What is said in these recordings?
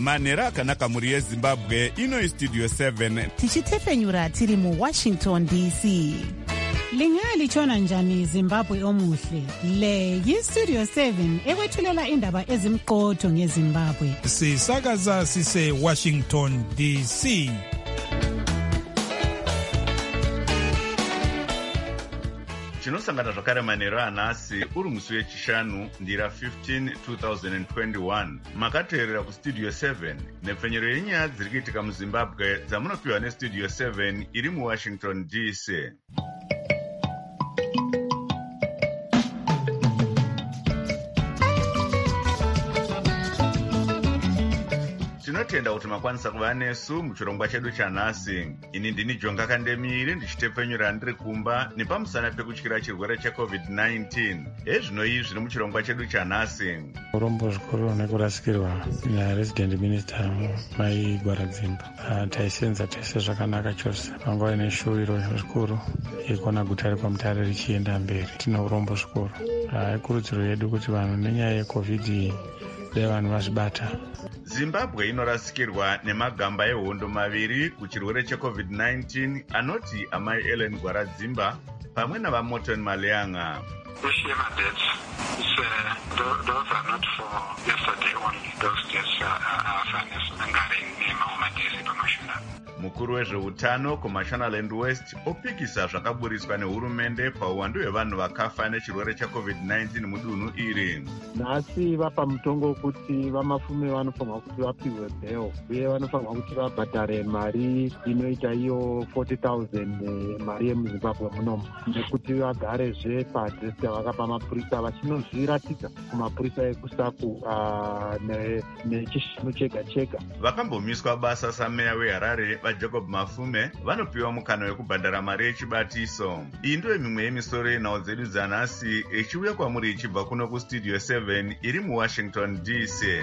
manhero akanaka mhuri yezimbabwe. Ino Studio 7 tichitefenyura tiri muWashington DC. Lingalitshona njani Zimbabwe omuhle? Le yiStudio 7 ekwethulela indaba ezimqotho ngeZimbabwe. Sisakaza sise Washington DC. Chinosangana zvakare manhero anhasi uri musi wechishanu ndira 15 2021. Makateerera kuStudio 7 nepfenyero yenyaya dziri kuitika muZimbabwe dzamunopiwa neStudio 7 iri muWashington DC. Tinotenda kuti makwanisa kuva nesu muchirongwa chedu chanhasi. Ini ndini Jonga Kandemiri ndichitepfenyura ndiri kumba nepamusana pekutyira chirwere cheCovid-19. Ezvino zviri muchirongwa chedu chanhasi. Urombo zvikuru nekurasikirwa naResident Minister Mai Gwaradzimba. Taisenza tese zvakanaka chose. Panguva ine shuwiro zvikuru yekuona guta reKwaMutare richienda mberi. Tine urombo zvikuru. Ikurudziro yedu kuti vanhu nenyaya yeCovid vanhu vazvibata. Zimbabwe inorasikirwa nemagamba ehondo maviri kuchirwere cheCovid-19 anoti amai Ellen Gwaradzimba pamwe navaMorton Maleanga. Those are not for yesterday only. Those days are fairness and Mahamadesi Pamashuna. Mukuru wezveutano kuMashonaland West opikisa zvakaburiswa nehurumende pauwandu hwevanhu vakafa nechirwere cheCovid-19 mudunhu iri. Nhasi vapa mutongo kuti vamafume vanofanirwa kuti vapihwe bheo uye vanofanirwa kuti vabhadhare mari inoita iyo 40,000 mari yemuZimbabwe munomu nekuti vagarezve paadresi yavakapa mapurisa vachinozviratidza kumapurisa ekuSACU nechishanu chega chega. Vakambomiswa basa sameya weHarare vaJacob Mafume vanopiwa mukana wekubhadhara mari yechibatiso. Iyi ndiyo mimwe yemisoro yenhau dzedu dzanhasi ichiuya kwamuri ichibva kuno kuStudio 7 iri muWashington DC.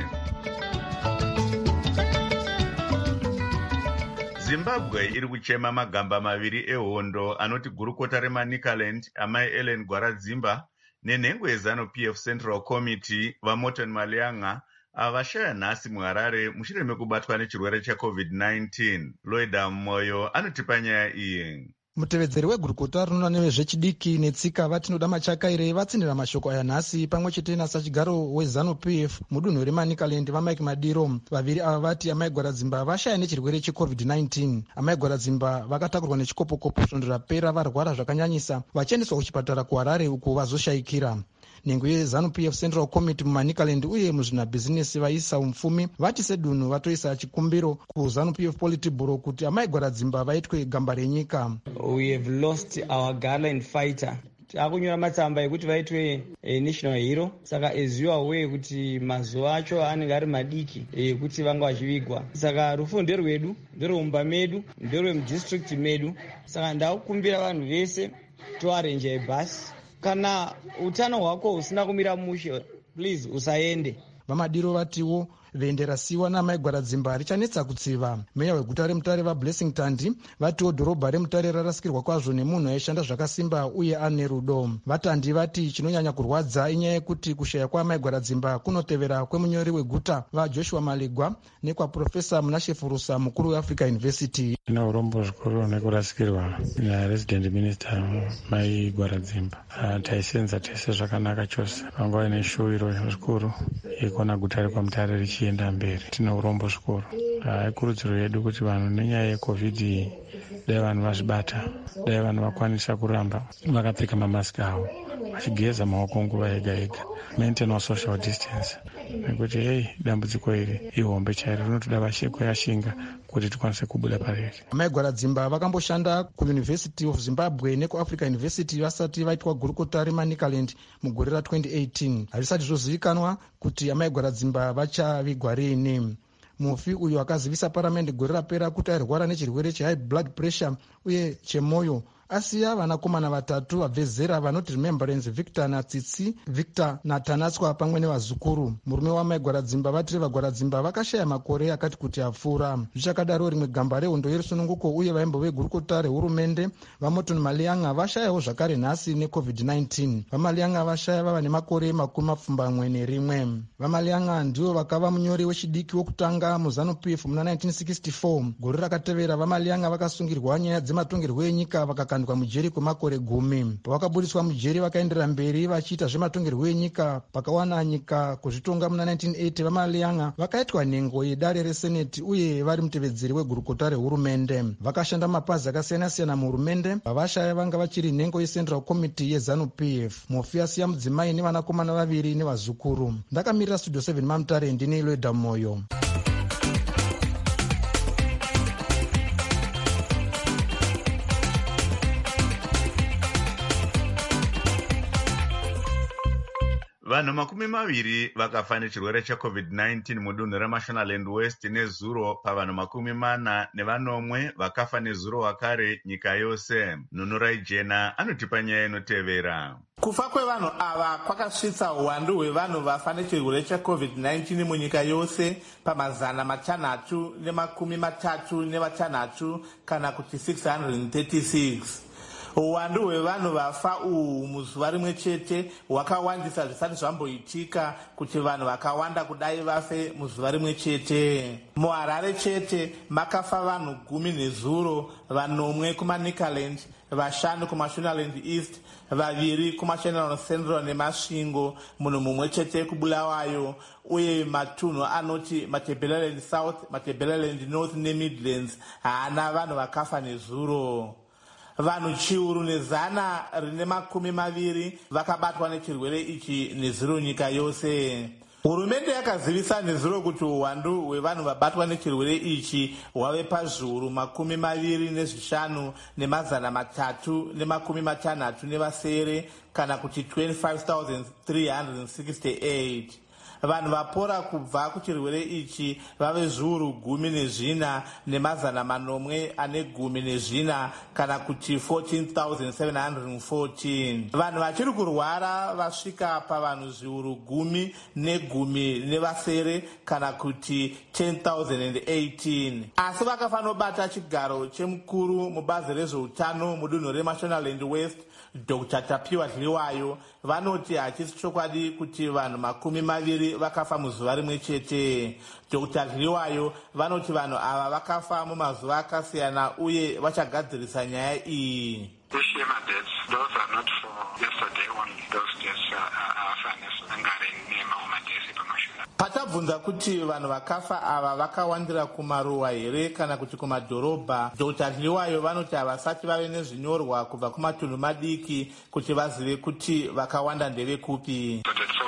Zimbabwe iri kuchema magamba maviri ehondo anoti gurukota reManicaland amai Ellen Gwaradzimba nenhengo yeZANU-PF Central Committee vaMorton Maleanga avashaya nhasi muHarare mushure mekubatwa nechirwere cheCovid-19. Loida Moyo anotipa nyaya iyi. Mutevedzeri wegurukota rinoona nevezvechidiki netsika vatinoda machakaire vatsindira mashoko aya nhasi pamwe chete nasachigaro weZANU-PF mudunhu reManicaland vaMike Madiro. Vaviri ava vati amai Gwaradzimba vashaya nechirwere cheCovid-19. Amai Gwaradzimba vakatakurwa nechikopokopo svondo rapera varwara zvakanyanyisa vachiendeswa kuchipatara kuHarare uko vazoshayikira. Nhengo yeZANU-PF Central Committee muManicaland uye muzvinabhizinesi vaisa umfumi vati sedunhu vatoisa chikumbiro kuZANU-PF Politburo kuti amai Gwaradzimba vaitwe gamba renyika. We have lost our gala fighter. Akunyora matsamba ekuti vaitwe national hero. Saka as you are aware kuti mazuva acho anenge ari madiki kuti vanga vachivigwa. Saka rufu nderwedu, nderweumba medu, nderwemudistrict medu. Saka ndakukumbira vanhu vese toarrange bus. Kana utano hwako usina kumira mushe, please usaende. Vamadiro vatiwo venderasiwa namai Gwaradzimba richanetsa kutsiva. Meya weguta reMutare vaBlessing Tandi vatiwo dhorobha reMutare rarasikirwa kwazvo nemunhu aishanda zvakasimba uye ane rudo. Vatandi vati chinonyanya kurwadza inyaya yekuti kushaya kwaamai Gwaradzimba kunotevera kwemunyori weguta vaJoshua Malegwa nekwaProfesa Munashe Furusa mukuru weAfrica University. Tine urombo zvikuru nekurasikirwa naResident Minister Mai Gwaradzimba. Taisenza tese zvakanaka chose. Panguva ine shuwiro zvikuru yekuona guta reKwaMutare richienda mberi. Tine urombo zvikuru. Ikurudziro yedu kuti vanhu nenyaya yeCovid dai vanhu vazvibata, dai vanhu vakwanisa kuramba vakapfeka mamasiki avo vachigeza maoko nguva yega yega, maintain social distance, nekuti dambudziko iri ihombe chairo rinotoda vasheko yashinga kuti tikwanise kubuda pariri. Amai Gwaradzimba vakamboshanda kuUniversity of Zimbabwe nekuAfrica University vasati vaitwa gurukota reManicaland mugore ra2018. Hazvisati zvozivikanwa kuti amai Gwaradzimba vachavigwa riini. Mufi uyu akazivisa paramende gore rapera kuti airwara nechirwere chehigh blood pressure uye chemoyo asiya vanakomana vatatu vabve zera vanoti Remembrance Victor natsitsi, Victor naTanatswa pamwe nevazukuru. Murume wamai Gwaradzimba vaTrevor Gwaradzimba vakashaya makore akati kuti apfuura. Zvichakadaro rimwe gamba rehondo yerusununguko uye vaimbo vegurukota rehurumende vaMorton Malianga vashayawo zvakare nhasi neCovid-19. VaMalianga vashaya vava nemakore 21. VaMalianga ndivo vakava munyori wechidiki wokutanga muZANU-PF muna 1964. Gore rakatevera VaMalianga vakasungirwa nyaya dzematongerwo enyika vakakandwa mujeri kwemakore 10. Pavakabudiswa mujeri vakaenderera mberi vachiita zvematongerwo enyika. Pakawana nyika kuzvitonga muna 1980 VaMalianga vakaitwa nhengo yedare reseneti uye vari mutevedzeri wegurukota rehurumende. Vakashanda mapazi akasiyana-siyana muhurumende. Vavashaya vanga vachiri nhengo yeCentral Committee yeZANU-PF. Mufi asiya mudzimai nevanakomana 2 nevazukuru. Ndakamirira Studio 7 Mamutare, ndine Iloeda Moyo. Vanhu 20 vakafa nechirwere cheCovid-19 mudunhu reMashonaland West nezuro pavanhu 40 vakafa nezuro wakare nyika yose. Nunurai Jena anotipa nyaya inotevera. Kufa kwevanhu ava kwakasvitsa uwandu hwevanhu vafa nechirwere cheCovid-19 munyika yose pamazana 336 kana kuti 636. Uwandu hwevanhu vafa uhu muzuva rimwe chete hwakawandisa zvisati zvamboitika kuti vanhu vakawanda kudai vafe muzuva rimwe chete. MuHarare chete makafa vanhu 10 nezuro, 9 kumaNicaland, 5 kuMashonaland East, 2 kuMashonaland Central neMasvingo, munhu mumwe chete kuBulawayo, uye matunhu anoti Matabeleland South, Matabeleland North neMidlands haana vanhu vakafa nezuro. Vanhu chiuru nezana rine 20 vakabatwa nechirwere ichi nezuro nyika yose. Hurumende yakazivisa nezuro kuti uwandu hwevanhu vabatwa nechirwere ichi hwave pazviuru 25 nemazana 367 kana kuti 25,368. Vanhu vapora kubva kuchirwere ichi vave zviuru 14 nemazana 814 kana kuti 14,714. Vanhu vachiri kurwara vasvika pavanhu zviuru 10 nevasere kana kuti 10,018. Asi vakafanobata chigaro chemukuru mubazi rezveutano mudunhu reMashonaland West, Dr. Tapiwa Dliwayo, vanoti hachisi chokwadi kuti vanhu 20 vakafa muzuva rimwe chete. Dr. Dliwayo vanoti vanhu ava vakafa mumazuva akasiyana uye vachagadzirisa nyaya iyi. Patabvunza kuti vanhu vakafa ava vakawandira kumaruwa here kana kuti kumadhorobha, Dr. Dliwayo vanoti havasati vave nezvinyorwa kubva kumatunhu madiki kuti vazive kuti vakawanda ndevekupi.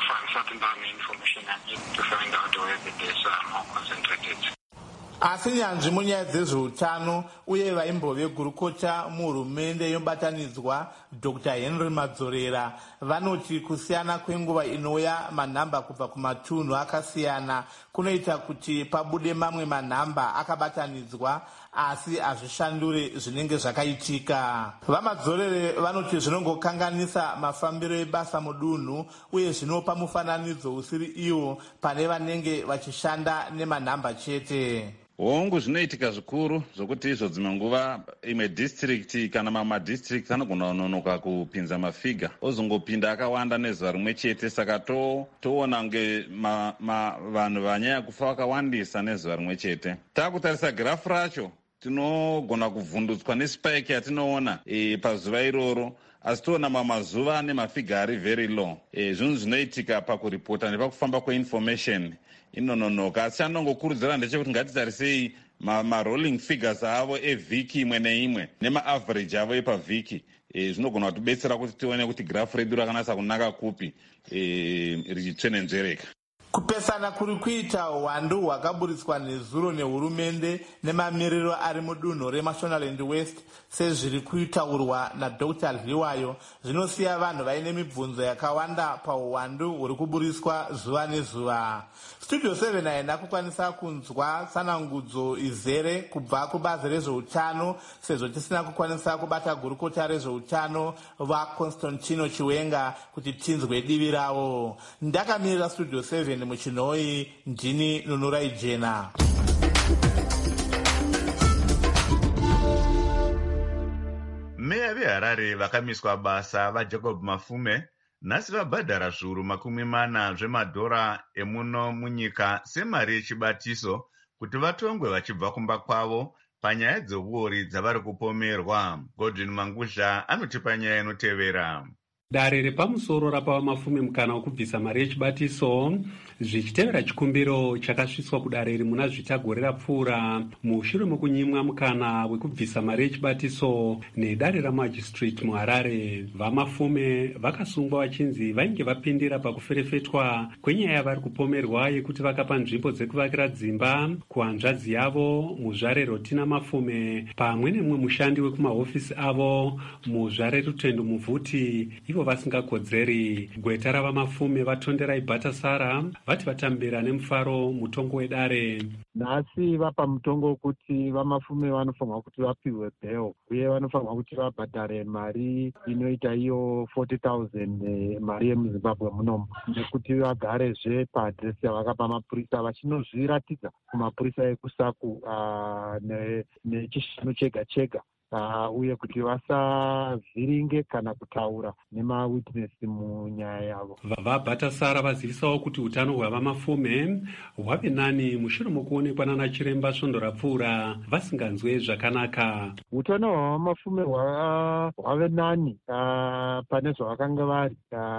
Asi nyanzvi munyaya dzezveutano uye vaimbove gurukota muhurumende yobatanidzwa Dr. Henry Madzorera vanoti kusiyana kwenguva inouya manhamba kubva kumatunhu akasiyana kunoita kuti pabude mamwe manhamba akabatanidzwa asi hazvishandure zvinenge zvakaitika. VaMadzorere vanoti zvinongokanganisa mafambiro ebasa mudunhu uye zvinopa mufananidzo usiri iwo pane vanenge vachishanda nemanhamba chete. Hongu zvinoitika zvikuru zvokuti izvo dzimwe nguva imwe district kana mamadistrict anogona kunonoka kupinza mafiga ozongopinda akawanda nezuva rimwe chete, saka toona kunge vanhu vanyanya kufa vakawandisa nezuva rimwe chete. Takutarisa grafu racho tinogona kuvhundutswa nespike yatinoona pazuva iroro, asi toona mamazuva nemafiga ari very low. Zvinhu zvinoitika pakuripota nepakufamba kweinformation inononoka, asi chandongokurudzira ndechekuti ngatitarisei marolling figures avo evhiki imwe neimwe nemaaverage avo epavhiki. Zvinogona kutibetsera kuti tione kuti grafu redu rakanasa kunaka kupi richitsvenenzvereka. Kupesana kuri kuita uwandu hwakaburitswa nezuro nehurumende nemamiriro ari mudunhu reMashonaland West sezviri kuitaurwa naDr Dliwayo zvinosiya vanhu vaine mibvunzo yakawanda pauwandu huri kuburiswa zuva nezuva. Studio 7 haina kukwanisa kunzwa tsanangudzo izere kubva kubazi rezveutano sezvo tisina kukwanisa kubata gurukota rezveutano vaConstantino Chiwenga kuti tinzwe divi ravo. Ndakamirira Studio 7 muchinoi, ndini Nunurai Jena. Meya veHarare vakamiswa basa vaJacob Mafume nhasi vabhadhara zviuru 40 zvemadhora emuno munyika semari yechibatiso kuti vatongwe vachibva kumba kwavo panyaya dzeuori dzavari kupomerwa. Godwin Manguzha anotipa nyaya inotevera. Dare repamusoro rapa Mafume mukana wekubvisa mari yechibatiso zvichitevera chikumbiro chakasviswa kudare iri muna zvitagore rapfuura mushure mokunyimwa mukana wekubvisa mari yechibatiso nedare ramajistrate muHarare. VaMafume vakasungwa vachinzi vainge vapindira pakuferefetwa kwenyaya yavari kupomerwa yekuti vakapa nzvimbo dzekuvakira dzimba kuhanzvadzi yavo muzvare Rotina Mafume pamwe nemumwe mushandi wekumahofisi avo muzvare Rutendo Muvhuti ivo vasingakodzeri. Gweta ravaMafume vatondera Ibatasara vati vatambira nemufaro mutongo wedare. Nhasi vapa mutongo wekuti vaMafume vanofanirwa kuti vapiwe bail uye vanofanirwa kuti vabhadhare mari inoita iyo 40,000 mari yemuZimbabwe munomu nekuti vagarezve paadhiresi yavakapa mapurisa vachinozviratidza kumapurisa ekuSACU nechishanu chega chega. Uye kuti vasavhiringe kana kutaura nemawitnesi munyaya yavo. VaBhatasara vazivisawo kuti utano hwavaMafume hwave nani mushure mokuonekwa nana Chiremba svondo rapfuura vasinganzwe zvakanaka. Utano hwavaMafume hwave nani pane zvavakanga vari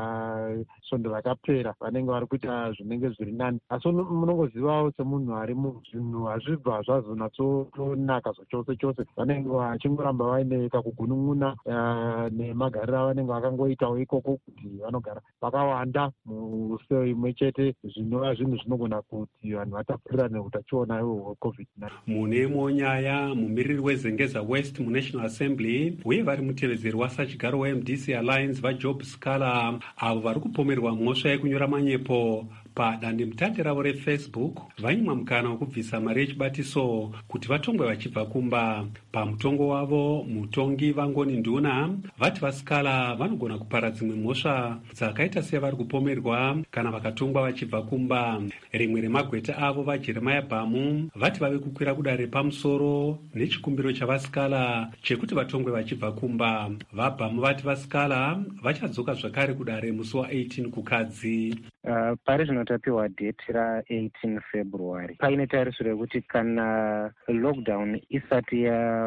svondo rakapera vanenge vari kuita zvinenge zviri nani, asi munongozivawo semunhu ari muzvinhu hazvibva zvazonatsotonaka zvachose chose. Vanenge vachingoramba vaine kakugunun'una nemagariro avanenge vakangoitawo ikoko kuti vanogara vakawanda museo imwe chete zvinova zvinhu zvinogona kuti vanhu vatapurirane utachiona hweCovid-19. Mune nyaya mumiriri weZengeza West muNational Assembly uye vari mutevedzeri wasachigaro weMDC Alliance vaJob Scala avo vari kupomerwa mhosva yekunyora manyepo padandemutande ravo reFacebook vanyimwa mukana wekubvisa mari yechibatiso kuti vatongwe vachibva kumba. Pamutongo wavo mutongi Vangoni Nduna vati vaScala vanogona kupara dzimwe mhosva dzakaita sevari kupomerwa kana vakatongwa vachibva kumba. Rimwe remagweta avo vaJeremiah Bhamu vati vave kukwira kudare repamusoro nechikumbiro chavaScala chekuti vatongwe vachibva kumba. VaBhamu vati vaScala vachadzoka zvakare kudare musi wa18 kukadzi. Pari zvinotapiwa date ra18 February paine tariso rekuti kana lockdown isati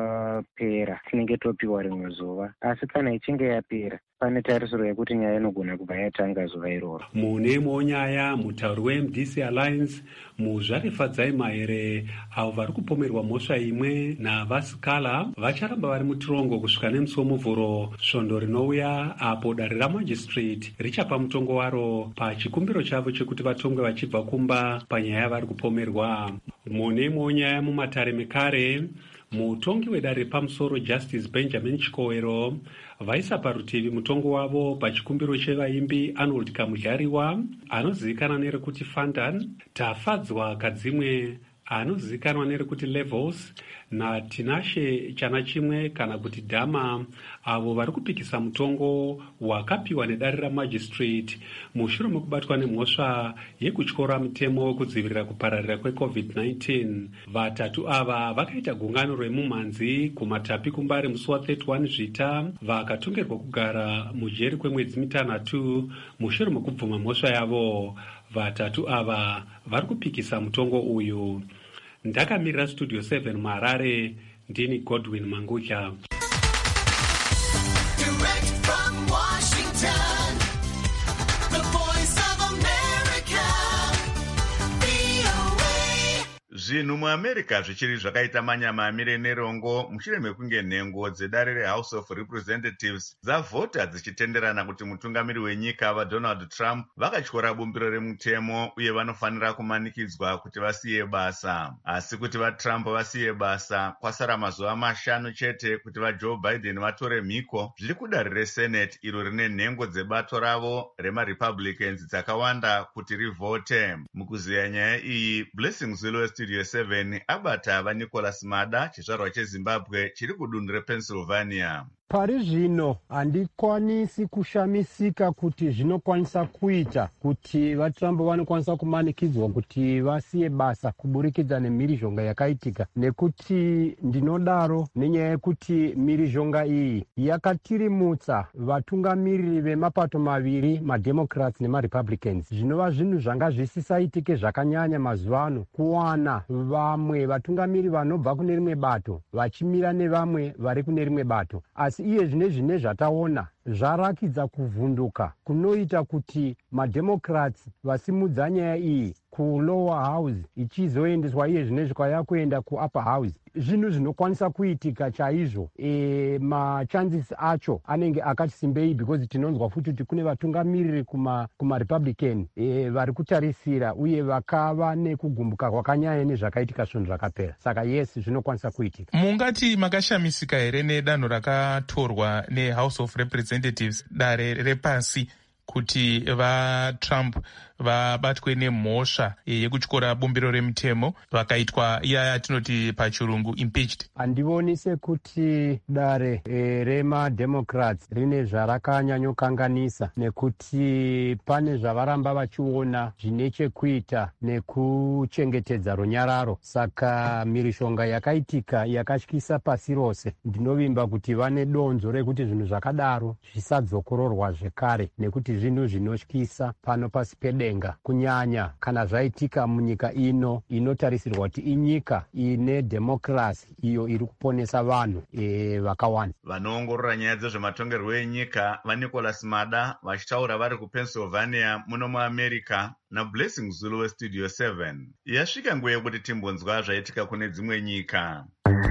yapera tinenge topiwa rimwe zuva, asi kana ichinge yapera pane tarisiro yekuti nyaya inogona kubva yatanga zuva iroro. Mune nyaya mutauri weMDC Alliance muzvare Fadzai Mahere avo vari kupomerwa mhosva imwe navaScala vacharamba vari mutirongo kusvika nemusi womuvhuro svondo rinouya apo dare ramajistrate richapa mutongo waro pachikumbiro chavo chekuti vatongwe vachibva kumba panyaya yavari kupomerwa. Mune nyaya mumatare mekare mutongi wedare repamusoro Justice Benjamin Chikowero vaisa parutivi mutongo wavo pachikumbiro chevaimbi Arnold Kamudyariwa anozivikanwa nerekuti Fandan, Tafadzwa Kadzimwe anozivikanwa nerekuti Levels naTinashe Chana Chimwe kana kuti Dhama avo vari kupikisa mutongo wakapiwa nedare ramajistrate mushure mekubatwa nemhosva yekutyora mutemo wekudzivirira kupararira kweCovid-19. Vatatu ava vakaita gungano remumhanzi kuMatapi kumbare musi wa31 Zvita vakatongerwa kugara mujeri kwemwedzi mitanhatu mushure mekubvuma mhosva yavo. Vatatu ava vari kupikisa mutongo uyu. Ndakamirira Studio 7 muHarare, ndini Godwin Manguzha. Zvinhu muAmerica zvichiri zvakaita manyama amire nerongo mushure mekunge nhengo dzedare reHouse of Representatives dzavhota dzichitenderana kuti mutungamiri wenyika vaDonald Trump vakatyora bumbiro remutemo uye vanofanira kumanikidzwa kuti vasiye basa. Asi kuti vaTrump vasiye basa kwasara mazuva 5 chete kuti vaJoe Biden vatore mhiko zviri kudare reSenate iro rine nhengo dzebato ravo remaRepublicans dzakawanda kuti rivhote. Mukuziya nyaya iyi, Blessing Zulu Studio 7 abata vaNicholas Mada, chizvarwa cheZimbabwe chiri kudunhu rePennsylvania. Pari zvino handikwanisi kushamisika kuti zvinokwanisa kuita kuti vaTrump vanokwanisa kumanikidzwa kuti vasiye basa kuburikidza nemhirizhonga yakaitika, nekuti ndinodaro nenyaya yekuti mhirizhonga iyi yakatirimutsa vatungamiriri vemapato maviri, maDemocrats nemaRepublicans. Zvinova zvinhu zvanga zvisisaitike zvakanyanya mazuva ano kuwana vamwe vatungamiri vanobva kune rimwe bato vachimira nevamwe vari kune rimwe bato. Asi iye zvine zvataona zvarakidza kuvhunduka kunoita kuti maDemocrats vasimudza nyaya iyi kulower house ichizoendeswa iye zvine kwaya kuenda kuupper house. Zvinhu zvinokwanisa kuitika chaizvo. Machances acho anenge akati simbei because tinonzwa futi kuti kune vatungamiriri kumaRepublican vari kutarisira uye vakava nekugumbuka kwakanyanya nezvakaitika svonhu zvakapera. Saka yes, zvinokwanisa kuitika. Mungati makashamisika here nedanho rakatorwa neHouse of Representatives, dare repasi, kuti vaTrump vabatwe nemhosva yekutyora bumbiro remutemo vakaitwa iya yatinoti pachirungu impeached? Handivoni sekuti dare remaDemocrats rine zvarakanyanyokanganisa, nekuti pane zvavaramba vachiona zvine chekuita nekuchengetedza runyararo. Saka mhirizhonga yakaitika yakatyisa pasi rose. Ndinovimba kuti vane donzo rekuti zvinhu zvakadaro zvisadzokororwa zvekare, nekuti zvinhu zvinotyisa pano pasi pedenga, kunyanya kana zvaitika munyika ino inotarisirwa kuti inyika ine demokrasi iyo iri kuponesa vanhu vakawanda. Vanoongorora nyaya dzezvematongerwo enyika vaNicholas Mada vachitaura vari kuPennsylvania muno muAmerica naBlessing Zulu weStudio 7. Yasvika nguva yekuti timbonzwa zvaitika kune dzimwe nyika.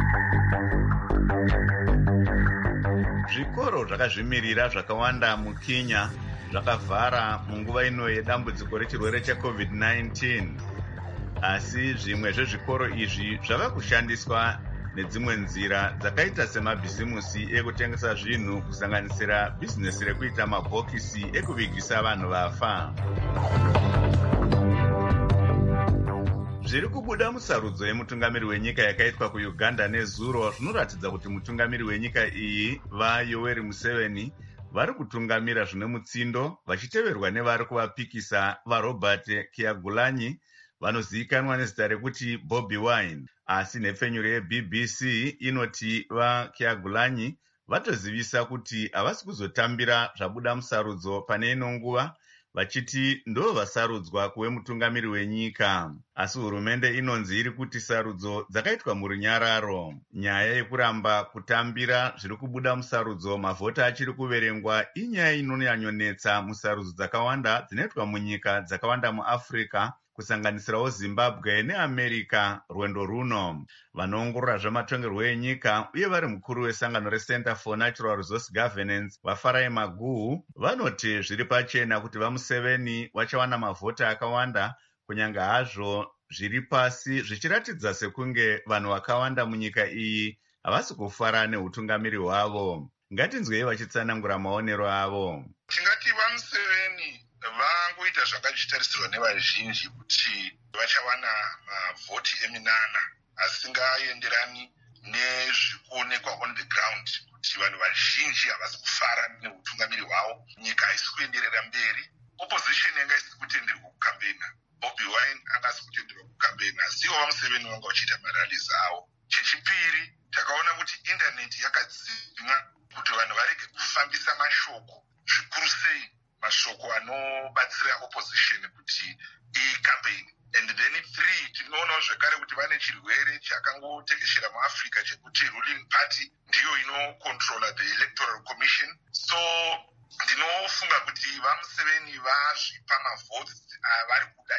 Zvikoro zvakazvimirira zvakawanda muKenya zvakavhara munguva ino yedambudziko rechirwere cheCovid-19. Asi zvimwe zvezvikoro izvi zvava kushandiswa nedzimwe nzira dzakaita semabhizimusi ekutengesa zvinhu, kusanganisira bhizinesi rekuita mabhokisi ekuvigisa vanhu vafa. Zviri kubuda musarudzo yemutungamiri wenyika yakaitwa kuUganda nezuro zvinoratidza kuti mutungamiri wenyika iyi vaYoweri Museveni vari kutungamira zvine mutsindo, vachiteverwa nevari kuvapikisa vaRobert Kyagulanyi vanozivikanwa nezita rekuti Bobi Wine. Asi nhepfenyuro yeBBC inoti vaKyagulanyi vatozivisa kuti havasi kuzotambira zvabuda musarudzo pane ino nguva, vachiti ndo vasarudzwa kuve mutungamiri wenyika. Asi hurumende inonzi iri kuti sarudzo dzakaitwa murunyararo. Nyaya yekuramba kutambira zviri kubuda musarudzo mavhota achiri kuverengwa inyaya inonyanyonetsa musarudzo dzakawanda dzinoitwa munyika dzakawanda muAfrica, kusanganisirawo Zimbabwe neAmerica rwendo runo. Vanoongorora zvematongerwo enyika uye vari mukuru wesangano reCenter for Natural Resource Governance vaFarai Maguhu vanoti zviri pachena kuti vaMuseveni vachawana mavhota akawanda, kunyanga hazvo zviri pasi zvichiratidza sekunge vanhu vakawanda munyika iyi havasi kufara neutungamiri hwavo. Ngatinzwei vachitsanangura maonero avo. Tingati vaMuseveni vangoita zvakachitarisirwa nevazhinji kuti vachawana mavhoti eminana asingaenderani nezvikuonekwa on the ground, kuti vanhu vazhinji havasi kufara neutungamiri hwavo, nyika haisi kuenderera mberi, opposition yanga isiri kutenderwa kukambena, Bobi Wine anga asiri kutenderwa kukambena, siwo vaMuseveni vanga vachiita marallies avo. Chechipiri, takaona kuti indaneti yakadzimwa kuti vanhu varege kufambisa mashoko, zvikuru sei mashoko anobatsira opposition kuti icampaign. And then 3, tinoonawo zvekare kuti vane chirwere chakangotekeshera muAfrica chekuti ruling party ndiyo inocontrola the electoral commission. So ndinofunga kuti vaMuseveni vazvipa mavhotsi avari kuda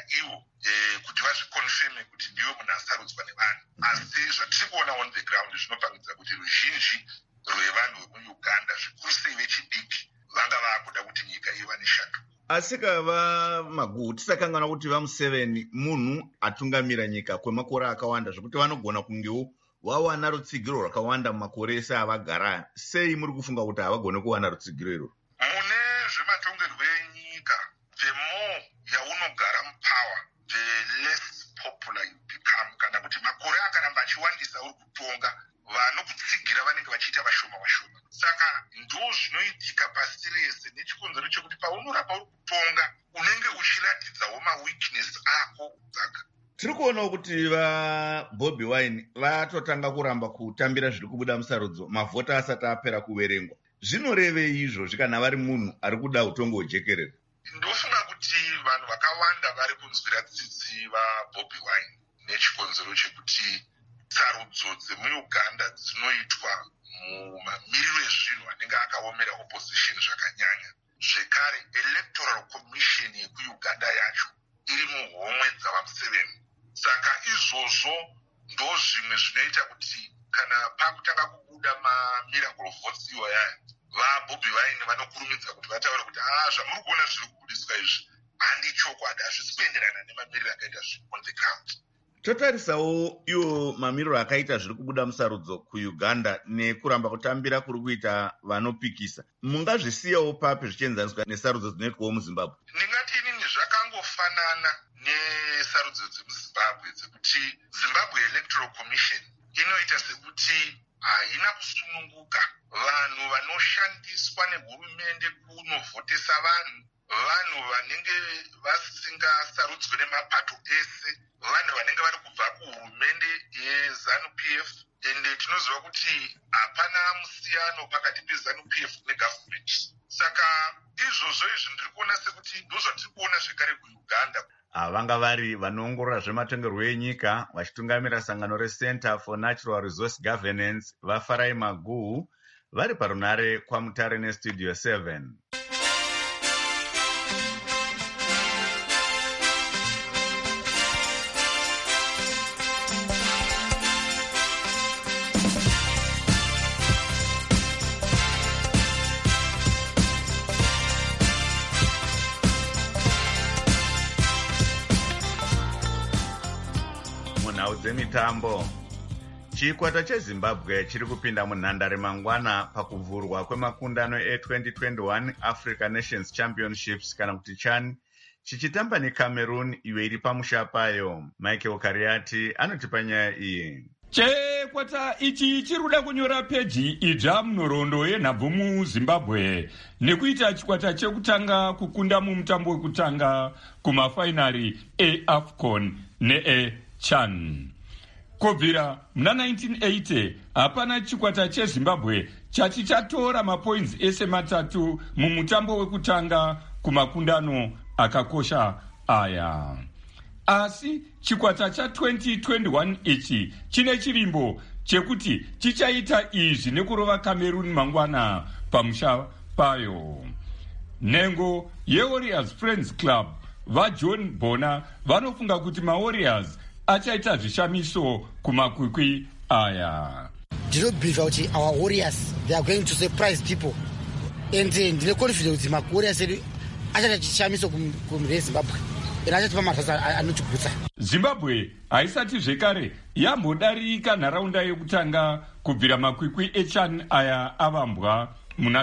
ivo kuti vazvikonfirme kuti ndiwo munhu asarudzwa nevanhu. Asi zvatiri kuona on the ground zvinopangidza kuti ruzhinji rwevanhu vemuuganda zvikuru sei vechidiki vanga vaakuda kuti nyika iwane shanduko. Asi kava Maguhu tisakangana kuti vaMuseveni munhu atungamira nyika kwemakore akawanda zvekuti vanogona kungewo vawana rutsigiro rwakawanda mumakore ese avagara. Sei muri kufunga kuti havagone kuwana rutsigiro irwo? Mune zvematongerwo enyika, the more yaunogara mupower, the less popular you become. Kana kuti makore akaramba achiwandisa uri kutonga, vanokutsigira vanenge vachiita vashoma vashoma. Saka ndo zvinoitika pasi rese nechikonzero chekuti paunoramba uri kutonga unenge uchiratidzawo maweakness ako. Saka tiri kuonawo kuti vaBobi Wine vatotanga kuramba kutambira zviri kubuda musarudzo mavhota asati apera kuverengwa. Zvinorevei izvozvi kana vari munhu ari kuda utongo hwejekerere? Ndofunga kuti vanhu vakawanda vari kunzwira tsitsi vaBobi Wine nechikonzero chekuti sarudzo dzemuuganda dzinoitwa mumamiriro ezvinhu anenge akaomera opposition zvakanyanya. Zvekare electoral commission yekuuganda yacho iri muhomwe dzavaMuseveni. Saka izvozvo ndo zvimwe zvinoita kuti kana pakutanga kubuda mamiracle votes iwaya vaBobi Wine vanokurumidza kuti vataure kuti zvamuri kuona zviri kubudiswa izvi handi chokwadi, hazvisi kuenderana nemamiriro akaita zviri on the ground. Totarisawo iwo mamiriro akaita zviri kubuda musarudzo kuuganda nekuramba kutambira kuri kuita vanopikisa. Mungazvisiyawo papi zvichienzaniswa nesarudzo dzinoitwawo muZimbabwe? Ndingati inini zvakangofanana nesarudzo dzemuZimbabwe dzekuti Zimbabwe Electoral Commission inoita sekuti haina kusununguka. Vanhu vanoshandiswa nehurumende kunovhotesa vanhu vanenge vasingasarudzwe nemapato ese, vanhu vanenge vari kubva kuhurumende yeZANU-PF. Ende tinoziva kuti hapana musiyano pakati peZANU-PF negovernment. Saka izvozvo izvi ndiri kuona sekuti ndo zvatiri kuona zvekare kuuganda. Vanga vari vanoongorora zvematongerwo enyika vachitungamira sangano reCenter for Natural Resource Governance vaFarai Maguhu vari parunare kwaMutare neStudio 7. Dzemitambo. Chikwata cheZimbabwe chiri kupinda munhandare mangwana pakuvhurwa kwemakundano e2021 Africa Nations Championships kana kuti CHAN chichitamba neCameroon iyo iri pamusha payo. Michael Kariati anotipa nyaya iyi. Chikwata ichi chiruda kunyora peji idzva munhoroondo yenhabvu muZimbabwe nekuita chikwata chekutanga kukunda mumutambo wekutanga kumafainari eAFCON neeCHAN. Kubvira muna 1980 hapana chikwata cheZimbabwe chachichatora mapoints ese matatu mumutambo wekutanga kumakundano akakosha aya. Asi chikwata cha2021 ichi chine chirimbo chekuti chichaita izvi nekurova Cameroon mangwana pamusha payo. Nhengo yeWarriors Friends Club vaJohn Bona vanofunga kuti maWarriors achaita zvishamiso kumakwikwi aya. Ndinobhiliva kuti our Warriors they are going to surprise people and ndine confident kuti maWarriors edu achaita chishamiso kuZimbabwe ena achatipa mabasa anotigutsa. Zimbabwe haisati zvekare yambodarika nharaunda yekutanga kubvira makwikwi eCHAN aya avambwa muna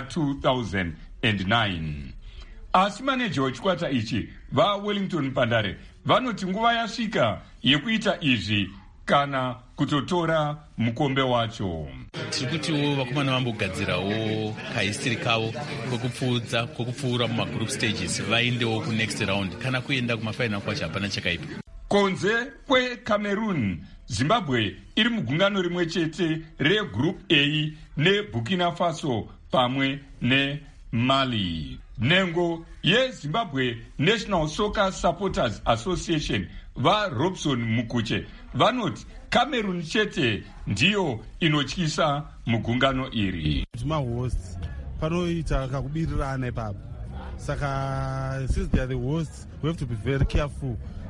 2009. Asi maneja wechikwata ichi vaWellington Pandare vanoti nguva yasvika yekuita izvi kana kutotora mukombe wacho. Tiri kutiwo vakomana vambogadzirawo kahistori kavo kwekupfuura mumagroup stages vaendewo kunext round kana kuenda kumafainal kwacho hapana chakaipa. Kunze kweCameroon, Zimbabwe iri mugungano rimwe chete regroup A neBurkina Faso pamwe neMali. Nhengo yeZimbabwe National Soccer Supporters Association vaRobson Mukuche vanoti Cameroon chete ndiyo inotyisa mugungano iri. Mahosts panoita kakubirirana ipapo. Saka since they are the hosts we have to be very careful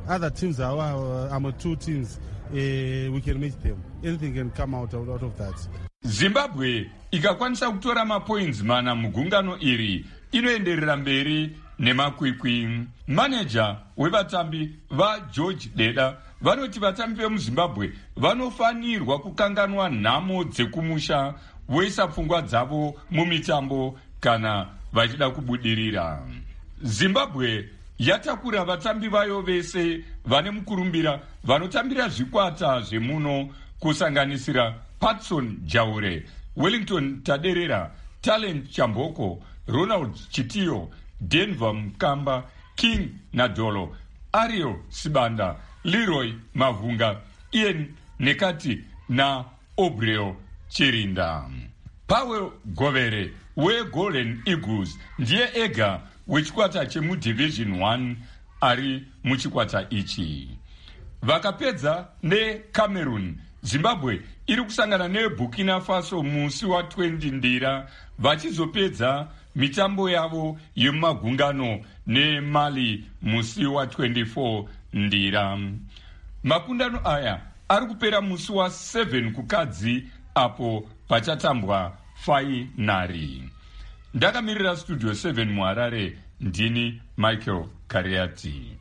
other teams are 2 teams, we can meet them. Anything can come out of that. Zimbabwe ikakwanisa kutora mapoints mana mugungano iri inoenderera mberi nemakwikwi. Manager wevatambi George Deda vanoti vatambi vemuZimbabwe vanofanirwa kukanganwa nhamo dzekumusha voisa pfungwa dzavo mumitambo kana vachida kubudirira. Zimbabwe yatakura vatambi vayo vese vane mukurumbira vanotambira zvikwata zvemuno kusanganisira Patson Jaure, Wellington Taderera, Talent Chamboko, Ronald Chitiyo, Denver Mkamba, King Nadolo, Ariel Sibanda, Leroy Mavunga, Ian Nekati na Obreo Chirinda. Powell Govere weGolden Eagles ndiye ega wechikwata chemuDivision 1 ari muchikwata ichi. Vakapedza neCameroon, Zimbabwe iri kusangana neBurkina Faso musi wa 20 Ndira vachizopedza mitambo yavo yemagungano neMali musi wa 24 Ndira. Makundano aya ari kupera musi wa 7 kukadzi apo pachatambwa fainari. Ndakamirira Studio 7 muHarare, ndini Michael Kariati.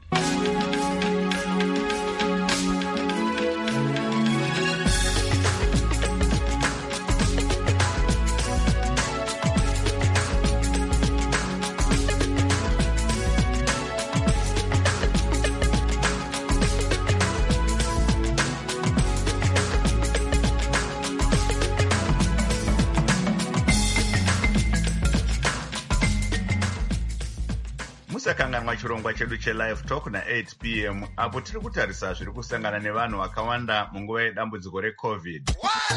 Musakanganwa chirongwa chedu chelive talk na8 p.m. apo tiri kutarisa zviri kusangana nevanhu vakawanda munguva yedambudziko reCovid.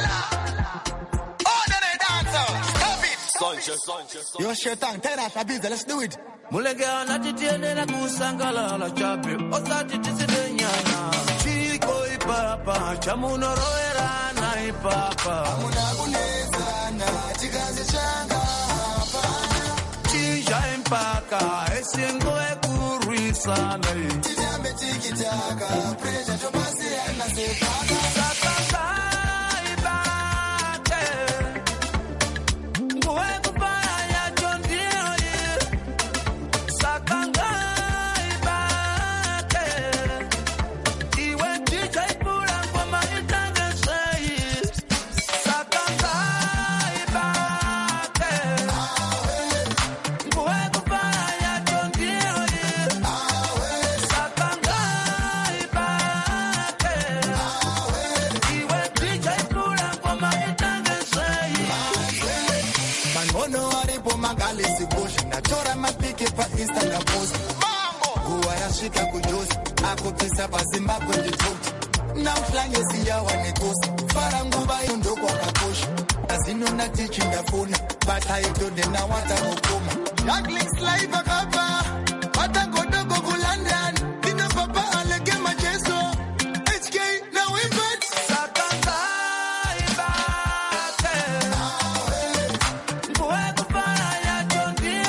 Yo Shetan, tell us Abiza, let's do it. Mulega na titienera kusangalala chape, osati tisidenyana. Chiko ipapa, chamunoroera na ipapa. Amuna kuneza na chikazi changa hapa. Chinja impaka, esingo ekuruisana. Tijambe tikitaka, pressure chopasi anasepaka. Instagram post Mambo Uwayashika kujosi Akupisa pa Zimbabwe njituti Na mflange siya wanekosi Faranguba yondo kwa kakoshi Azino na teaching ya phone But I don't know what I'm okuma Juggling slide bakaba Watango dogo kulandan Dina papa alege majeso HK na wimbat Sakanga ibate Mbuwe kupara ya jondi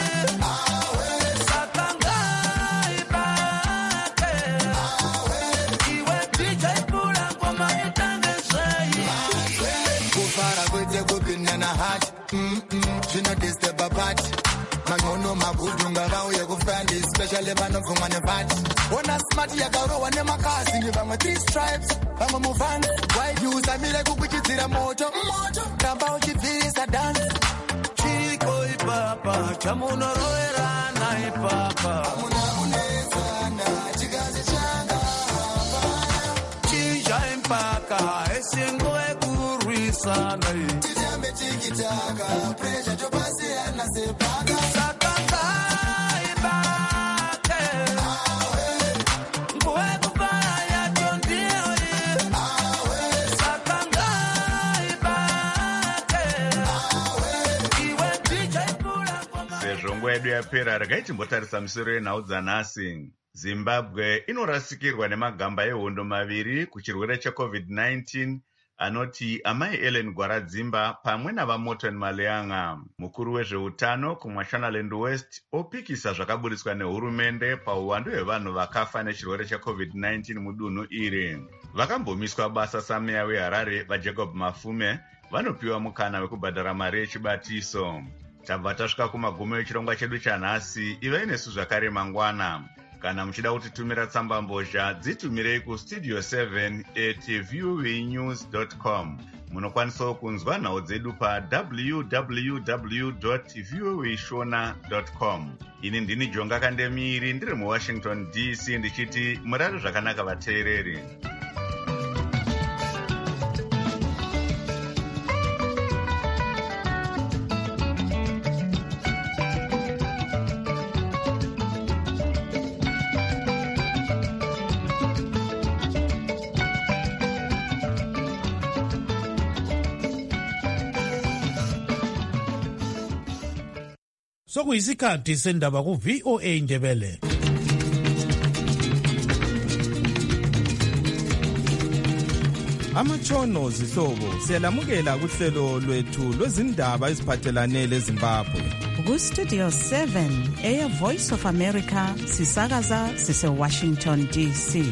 Chino diste babati Mangono magudunga vauye kufandi Especially vanovumwa nevati Ona smart yakarowa nemakasi Nivamwe 3 stripes Vamwe muvans Wide use amire kukuchidzira moto Kamba uchibvirisa dance Chiko ipapa Chamunoroera na ipapa Amuna unezana Chikazi changa Chinja impaka Esingo ekuruisana Tikitaka, pressure chopasi anasepaka. Sakanga ibate. Mbuwe kupara ya jondiori. Sakanga ibate. Iwe DJ pula kwa Sezvo nguva yedu yapera, regai timbotarisa misoro yenhau dzanhasi. Zimbabwe inorasikirwa nemagamba ehondo maviri kuchirwere cheCovid-19 anoti amai Ellen Gwaradzimba pamwe navaMorton Maleanga. Mukuru wezveutano kuMashonaland West opikisa zvakaburitswa nehurumende pauwandu hwevanhu vakafa nechirwere cheCovid-19 mudunhu iri. Vakambomiswa basa sameya weHarare vaJacob Mafume vanopiwa mukana wekubhadhara mari yechibatiso. Tabva tasvika kumagumo echirongwa chedu chanhasi. Ivai nesu zvakare mangwana. Kana muchida kutitumira tsamba mbozha dzitumirei kustudio 7@voanews.com. Munokwanisawo kunzwa nhau dzedu www.voashona.com. Ini ndini Jonga Kandemiri ndiri muWashington DC ndichiti murare zvakanaka vateereri. Sokuyisikhathi sendaba ku VOA Ndebele. Amatshono zihlobo siyalamukela kuhlelo lwethu lwezindaba eziphathelane leZimbabwe. Ku Studio 7 Air Voice of America sisakaza sise Washington DC.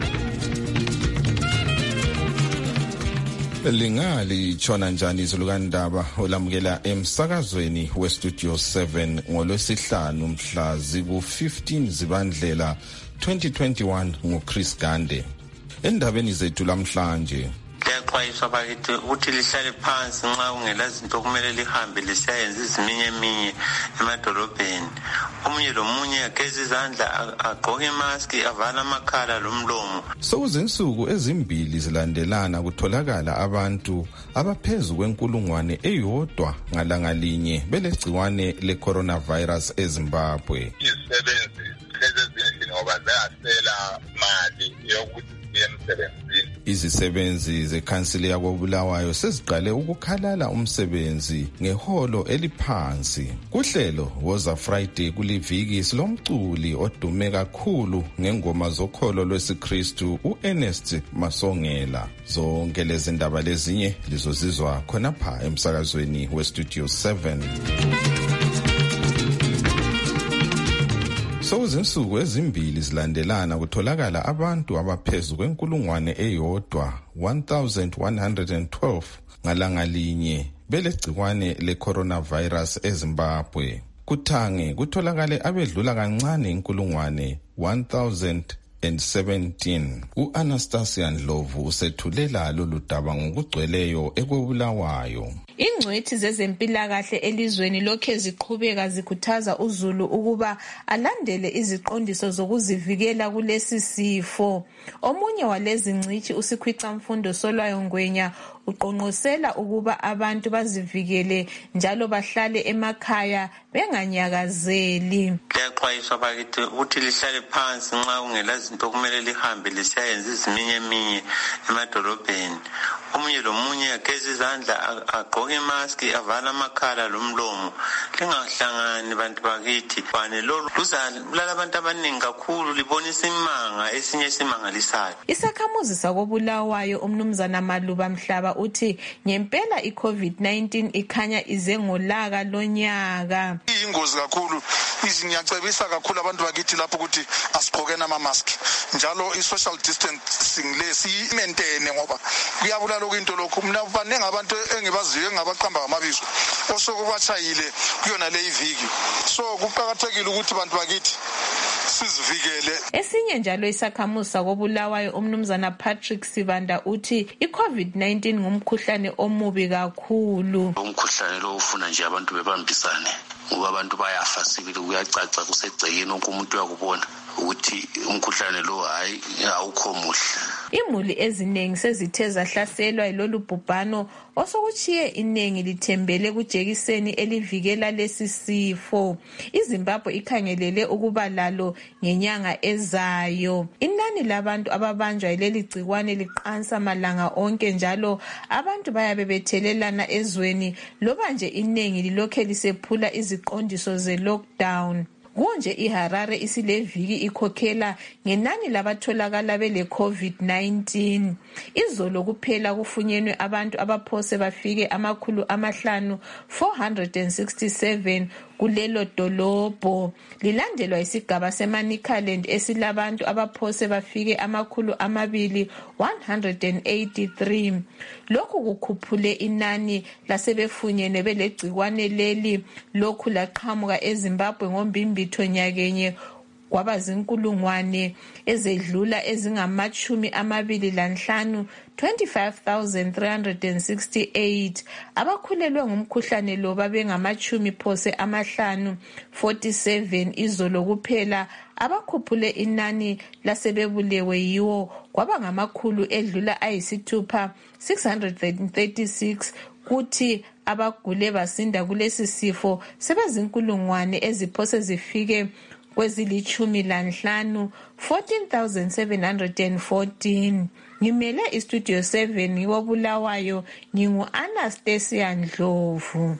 Lingali chona njani izulukandaba olamukela emsakazweni weStudio 7 ngolwesihlanu mhla ziku-15 Zibandlela 2021 nguChris Gande. Endabeni zethu lamhlanje liyaxwayiswa bakithi ukuthi lihlale phansi nxa kungela zinto kumele lihambe lisayenza iziminyeminya emadolobheni. Omunye lomunye ageze izandla, agqoke imaski, avala amakhala lomlomo. Sokuzinsuku ezimbili zilandelana kutholakala abantu abaphezu kwenkulungwane eyodwa ngalanga linye belegciwane le-coronavirus eZimbabwe. Izisebenzi ezindlini ngoba ziyasela mali yokuthi izisebenzi zekhansili yakoBulawayo seziqale ukukhalala umsebenzi ngeholo eliphansi. Kuhlelo Woza Friday kuliviki silomculi odume kakhulu ngengoma zokholo lwesiKristu uErnest Masongela. Zonke lezi ndaba lezinye lizozizwa khonapha emsakazweni weStudio 7. Sokuzinsuku ezimbili zilandelana kutholakala abantu abaphezu kwenkulungwane eyodwa 1112 ngalanga linye belegciwane le-coronavirus eZimbabwe. Kuthange kutholakale abedlula kancane inkulungwane 1017. U-Anastasia Ndlovu usethulela lolu daba ngokugcweleyo ekweBulawayo. Ingcwethi zezempilakahle elizweni lokhe ziqhubeka zikhuthaza uzulu ukuba alandele iziqondiso zokuzivikela kulesi sifo. Omunye walezi ngcithi uSikhwicamfundo Solwayo Ngwenya uqonqosela ukuba abantu bazivikele njalo bahlale emakhaya benganyakazeli. Liyaxwayiswa bakithi ukuthi lihlale phansi nxa kungela zinto kumele lihambe lisayenza iziminyeminya emadolobheni. Omunye lomunye ageze izandla, agqoke imaski, avala amakhala lomlomo. Lingahlangani bantu bakithi. Bane lolu luzabulala abantu abaningi kakhulu, libonisa imanga esinye simangalisayo. Isakhamuzi sakoBulawayo umnumzana Maluba Mhlaba uthi ngempela iCovid-19 ikhanya ize ngolaka lonyaka. Ingozi kakhulu, ngiyacebisa kakhulu abantu bakithi lapho ukuthi asigqokeni ama-mask. Njalo i-social distancing lesi maintain ngoba kuyabulala into lokhu. Mina baningi abantu engibaziyo engabaqamba ngamabizo osokubatshayile kuyona le iviki. So kuqakathekile ukuthi abantu bakithi sizivikele. Esinye njalo isakhamuzi sakoBulawayo umnumzana Patrick Sibanda uthi iCovid-19 ngumkhuhlane omubi kakhulu. Umkhuhlane lo ufuna nje abantu bebambisane ngoba abantu bayafa sibili, kuyacaca kusegcekeni wonke umuntu uyakubona ukuthi umkhuhlane lo hayi awukho muhle. Imuli eziningi sezithe zahlaselwa yilolu bhubhano osokuchiye iningi lithembele kujekiseni elivikela lesi sifo. iZimbabwe ikhangelele ukuba lalo ngenyanga ezayo. Inani labantu ababanjwa yileli gciwane liqansa malanga onke njalo abantu bayabe bethelelana ezweni loba nje iningi lilokhe lisephula iziqondiso ze-lockdown. Kunje iHarare isileviki ikhokhela ngenani labatholakala bele COVID-19. Izolo kuphela kufunyenwe abantu abaphose bafike 467 kulelo dolobho, lilandelwa isigaba seManicaland esilabantu abaphose bafike 283. Lokhu kukhuphule inani lasebefunyenwe belegcikwane leli. Lokhu laqhamuka eZimbabwe ngombimbitho nyakenye kwaba zinkulungwane ezedlula ezingama-25, 25,368. Abakhulelwe ngumkhuhlane lo babengama-50, 47 izolo kuphela. Abakhuphule inani lasebebulewe yiwo kwaba ngamakhulu edlula ayisithupha, 636. Kuthi abagule basinda kulesi sifo sebezinkulungwane eziphose zifike kwezili-15, 14,714. Ngimele istudio 7 ngikobulawayo, ngingu-Anastasia Ndlovu.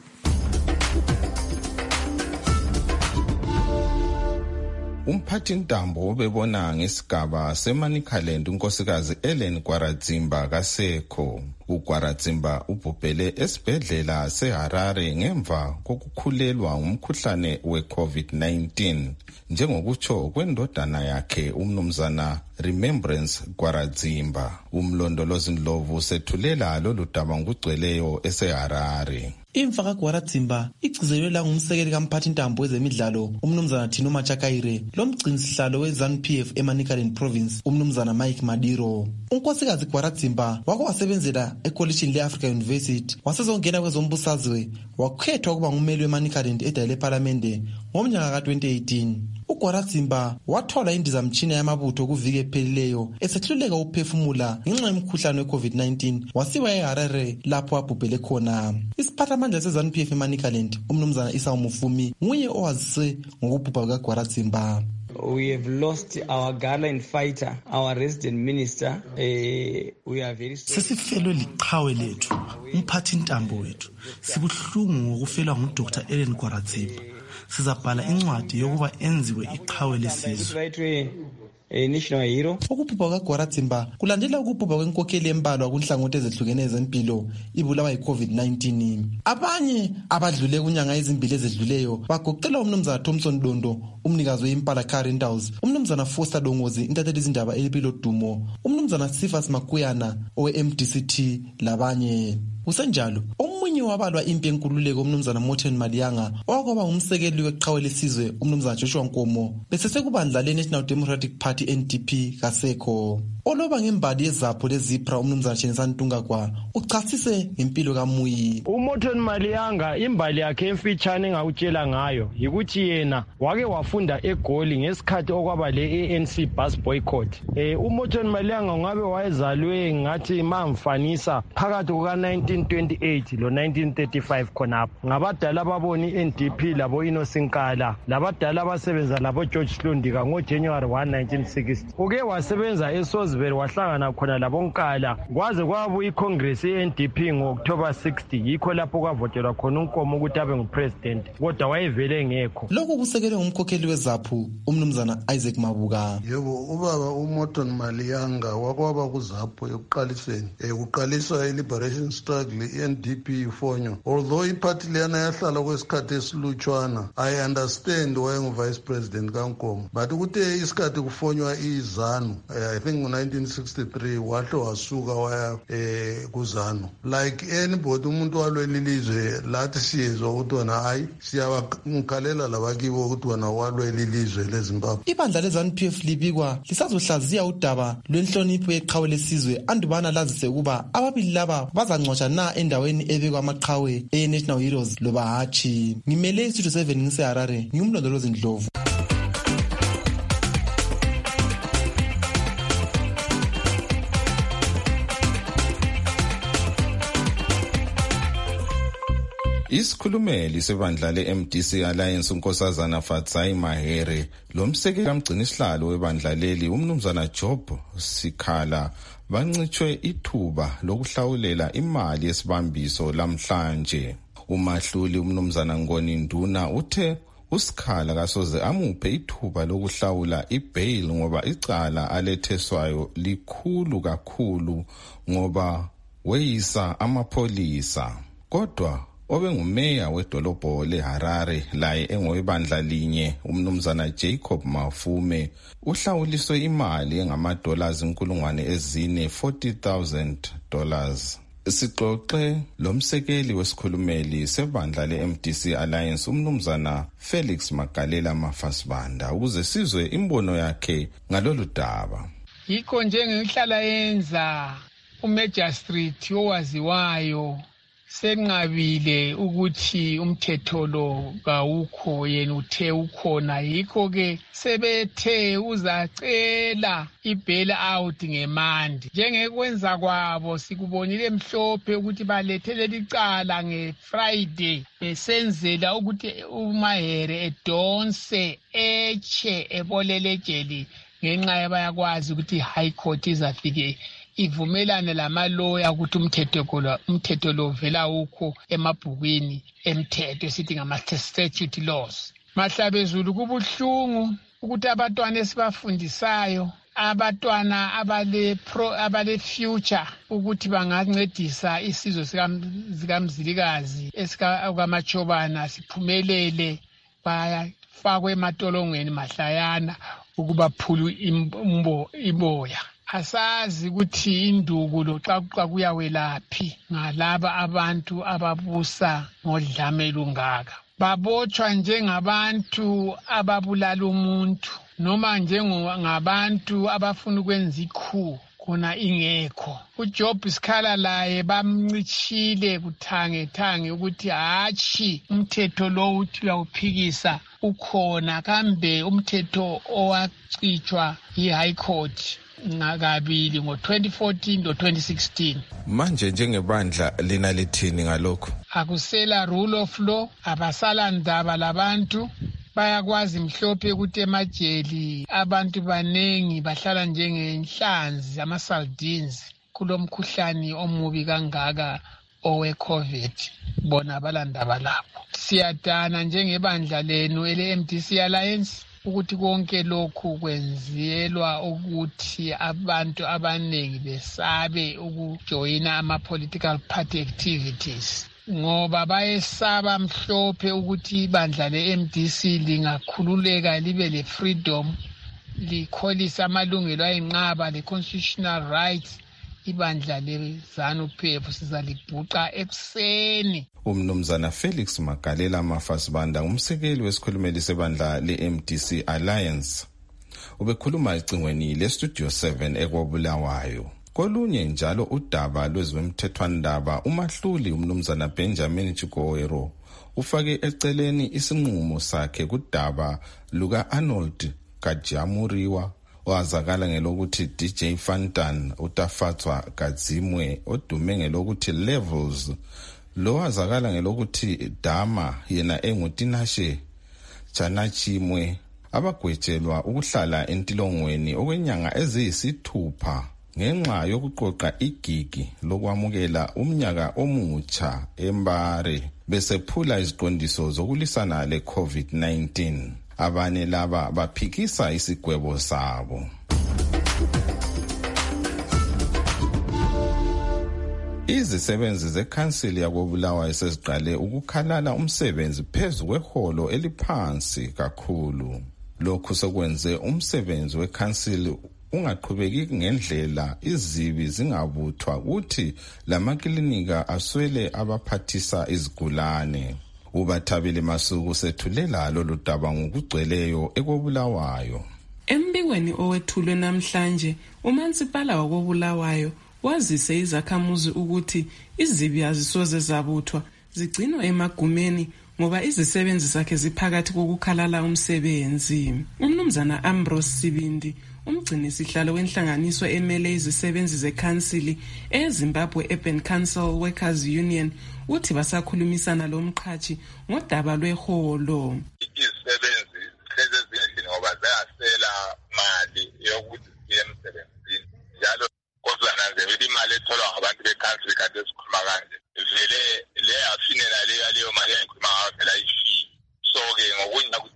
Umphathintambo obebona ngesigaba seManicaland unkosikazi Ellen Gwaradzimba kasekho. uGwaradzimba ubhubhele esibhedlela seHarare ngemva kokukhulelwa ngumkhuhlane we-COVID-19 njengokutsho kwendodana yakhe umnumzana Remembrance Gwaradzimba. Umlondolozi Ndlovu sethulela lolu daba ngokugcweleyo eseHarare. Imfa kaGwaradzimba igcizelelwa ngumsekeli kamphathintambo wezemidlalo umnumzana Tino Machakaire lomgcinisihlalo we-ZANU-PF eManicaland Province umnumzana Mike Madiro. Unkosikazi Gwaradzimba wake wasebenzela ekolishini le-Africa University, wasezongena kwezombusazwe, wakhethwa ukuba ngumeli weManicaland edale leParlamente ngomnyaka ka-2018. uGwaradzimba wathola indizamtshina yamabutho kuviki ephelileyo esehluleka ukuphefumula ngenxa yomkhuhlane we-COVID-19 wasiwa eHarare lapho abhubhele khona. Isiphathamandla se-ZANU-PF eManicaland umnumzana Esau Mufumi nguye owazise ngokubhubha kukaGwaradzimba. We have lost our gallant fighter, our resident minister. We are very sorry. Sesifelwe liqhawe lethu, umphathintambo wethu. Sibuhlungu ngokufelwa nguDr. Ellen Gwaradzimba. Sizabhala incwadi yokuba enziwe iqhawe lesizwe. National hero. Ukubhubha kaGwaradzimba kulandela ukubhubha kwenkokheli embalwa kunhlangothi ezehlukeneyo zempilo ibulawa yi-COVID-19. Abanye abadlule kunyanga ezimbili ezedluleyo bagoqela umnumzana Thompson Dondo, umnikazi weImpala Car Rentals, umnumzana Foster Dongozi, intatheli izindaba elipilo dumo, umnumzana Sifas Makuyana owe-MDCT labanye. Kusenjalo, omunye wabalwa impi yenkululeko umnumzana Morton Maliyanga owakwaba ngumsekeli weqhawe lesizwe umnumzana Joshua Nkomo besesekubandla le-National Democratic Party NDP kasekho. Oloba ngembali yezapho lezipra umnumzana Chenisani Ntungagwa uchasise ngempilo kaMuyi. uMorton Maliyanga imbali yakhe emfitshane engakutshela ngayo yikuthi yena wake wafunda eGoli ngesikhathi okwaba le-ANC bus boycott. uMorton Maliyanga ngabe wayezalwe ngathi mamfanisa phakathi kuka-1928 lo-1935 khonapho. Ngabadala ababona i-NDP labo Inosinkala, labadala abasebenza labo George Slundika ngo-January 1, 1960. Uke wasebenza eSozville wahlangana khona labonkala kwaze kwabuya iCongress ye-NDP ngo-October 60, yikho lapho kwavotelwa khona uNkomo ukuthi abe ngupresident, kodwa wayevele ngekho. Lokhu kusekelwe ngumkhokheli wezaphu umnumzana Isaac Mabuka. Yebo, ubaba uMorton Maliyanga wakwaba kuzapho ekuqaliseni kuqaliswa i-liberation struggle i-NDP ifonyo. Although iphathi leyana yahlala kwesikhathi esilutshwana, I understand wayengu-vice president kaNkomo, but ukuthi isikhathi kufonywa iZANU, I think ngo-1963 wahle wasuka waya kuZANU. Like anybody umuntu walwela ilizwe lathi siyezwa ukuthi wona hayi siyabakhalela labakibo ukuthi wona walwela ilizwe leZimbabwe. Ibandla le-ZANU-PF libikwa lisazohlaziya udaba lwenhlonipho yeqhawe lesizwe andubana lazise ukuba ababili laba bazangcwatshwa na endaweni ebekwa amaqhawe e-National Heroes loba hatshi. Ngimele iStudio 7 ngiseHarare, ngimlondolozi Ndlovu. Isikhulumeli sebandla le-MDC Alliance unkosazana Fatsai Mahere lomsekeli kamgcinisihlalo webandla leli umnumzana Job Sikhala bancitshwe ithuba lokuhlawulela imali yesibambiso lamhlanje. Umahluli umnumzana Ngoni Nduna uthe uSikhala kasoze amuphe ithuba lokuhlawula ibail ngoba icala aletheswayo likhulu kakhulu ngoba weyisa amapholisa. Kodwa obengumeya wedolobho leHarare laye engowebandla linye umnumzana Jacob Mafume uhlawuliswe imali engama$40,000. Sixoxe lomsekeli wesikhulumeli sebandla leMDC Alliance umnumzana Felix Magalela Mafasibanda ukuze sizwe imbono yakhe ngalolu daba. Yikho njengehlala yenza uMagistrate owaziwayo senqabile ukuthi umthetho lo kawukho yena uthe ukhona. Yikho ke sebethe uzacela ibail out ngemandi. Njengekwenza kwabo sikubonile mhlophe ukuthi balethele icala ngeFriday besenzela ukuthi uMahere edonse eche ebolele ejele ngenxa yabayakwazi ukuthi High Court izafike ivumelane lamaloya ukuthi umthetho lo vela ukho emabhukwini emthetho esithi ngama-statute laws. Mahlabezulu kubuhlungu ukuthi abantwana esibafundisayo, abantwana abale future ukuthi bangancedisa isizwe sikamzilikazi esikaMachobana siphumelele bayafakwe ematolongweni mahlayana ukuba phulu iboya. Asazi ukuthi induku lo xa kuyawelaphi ngalaba abantu ababusa ngodlame lungaka. Babotshwa njengabantu ababulala umuntu noma njengabantu abafuna ukwenza ikhu khona ingekho. uJob Sikhala laye bamncishile kuthange ukuthi hatshi umthetho lo uthi uyawuphikisa ukhona kambe umthetho owacitshwa yiHigh Court ngakabili ngo-2014 lo-2016. Manje njengebandla lina lithini ngalokho? Akusela rule of law, abasala ndaba labantu. Bayakwazi mhlophe ukuthi emajeli abantu banengi bahlala njengenhlanzi ama-sardines kulomkhuhlane omubi kangaka owe-COVID. Bona balandaba lapho. Siyadana njengebandla lenu ele-MDC Alliance ukuthi konke lokhu kwenzielwa ukuthi abantu abanengi besabe ukujoyina ama-political party activities ngoba bayesaba mhlophe ukuthi ibandla le-MDC lingakhululeka libe le-freedom likholisa amalungelo ayinqaba le-constitutional rights. Ibandla leZANU-PF sizalibhuqa ekuseni. Umnumzana Felix Magalela Mafasibanda umsekeli wesikhulumeli sebandla leMDC Alliance ubekhuluma ecingweni leStudio 7 ekwabulawayo. Kolunye njalo udaba lwezomthethwandaba umahluli umnumzana Benjamin Chigowero ufake eceleni isinqumo sakhe kudaba luka Arnold Kajamuriwa wazakala ngelokuthi DJ Fantan utafatswa Kadzimwe odume ngelokuthi Levels lo wazakala ngelokuthi Dama yena enguTinashe Chanachimwe abagwetshelwa ukuhlala entilongweni okwenyanga eziyisithupha ngenxa yokuqoqa igigi lokwamukela umnyaka omutsha eMbare besephula iziqondiso zokulisana le-COVID-19. Abane laba baphikisa isigwebo sabo. Izisebenzi zekhansili yakobulawayo seziqale ukukhalala umsebenzi phezu kweholo eliphansi kakhulu. Lokhu sekwenze umsebenzi wekhansili ungaqhubeki ngendlela izibi zingabuthwa ukuthi lamaklinika aswele abaphathisa izigulane. Ubathabile Masuku sethulela lolu daba ngokugcweleyo ekobulawayo. Embikweni owethulwe namhlanje uMansipala wakobulawayo wazise izakhamuzi ukuthi izibi azisoze zabuthwa zigcinwa emagumeni ngoba izisebenzi zakhe ziphakathi kokukhalala umsebenzi. Umnumzana Ambrose Sibindi umgcini sihlalo wenhlanganiso emele izisebenzi zekhansili eZimbabwe Urban Council Workers Union uthi basakhulumisana lomqhathi ngodaba lweholo. Izisebenzi ezezindlini ngoba ziyasela mali yokuthi siye emsebenzini njalo kodwa nanzela imali etholwa ngabantu bekhansili kade sikhuluma kanje vele le afinela leyo mali engikhuluma ngayo vela ifi so ke ngokunya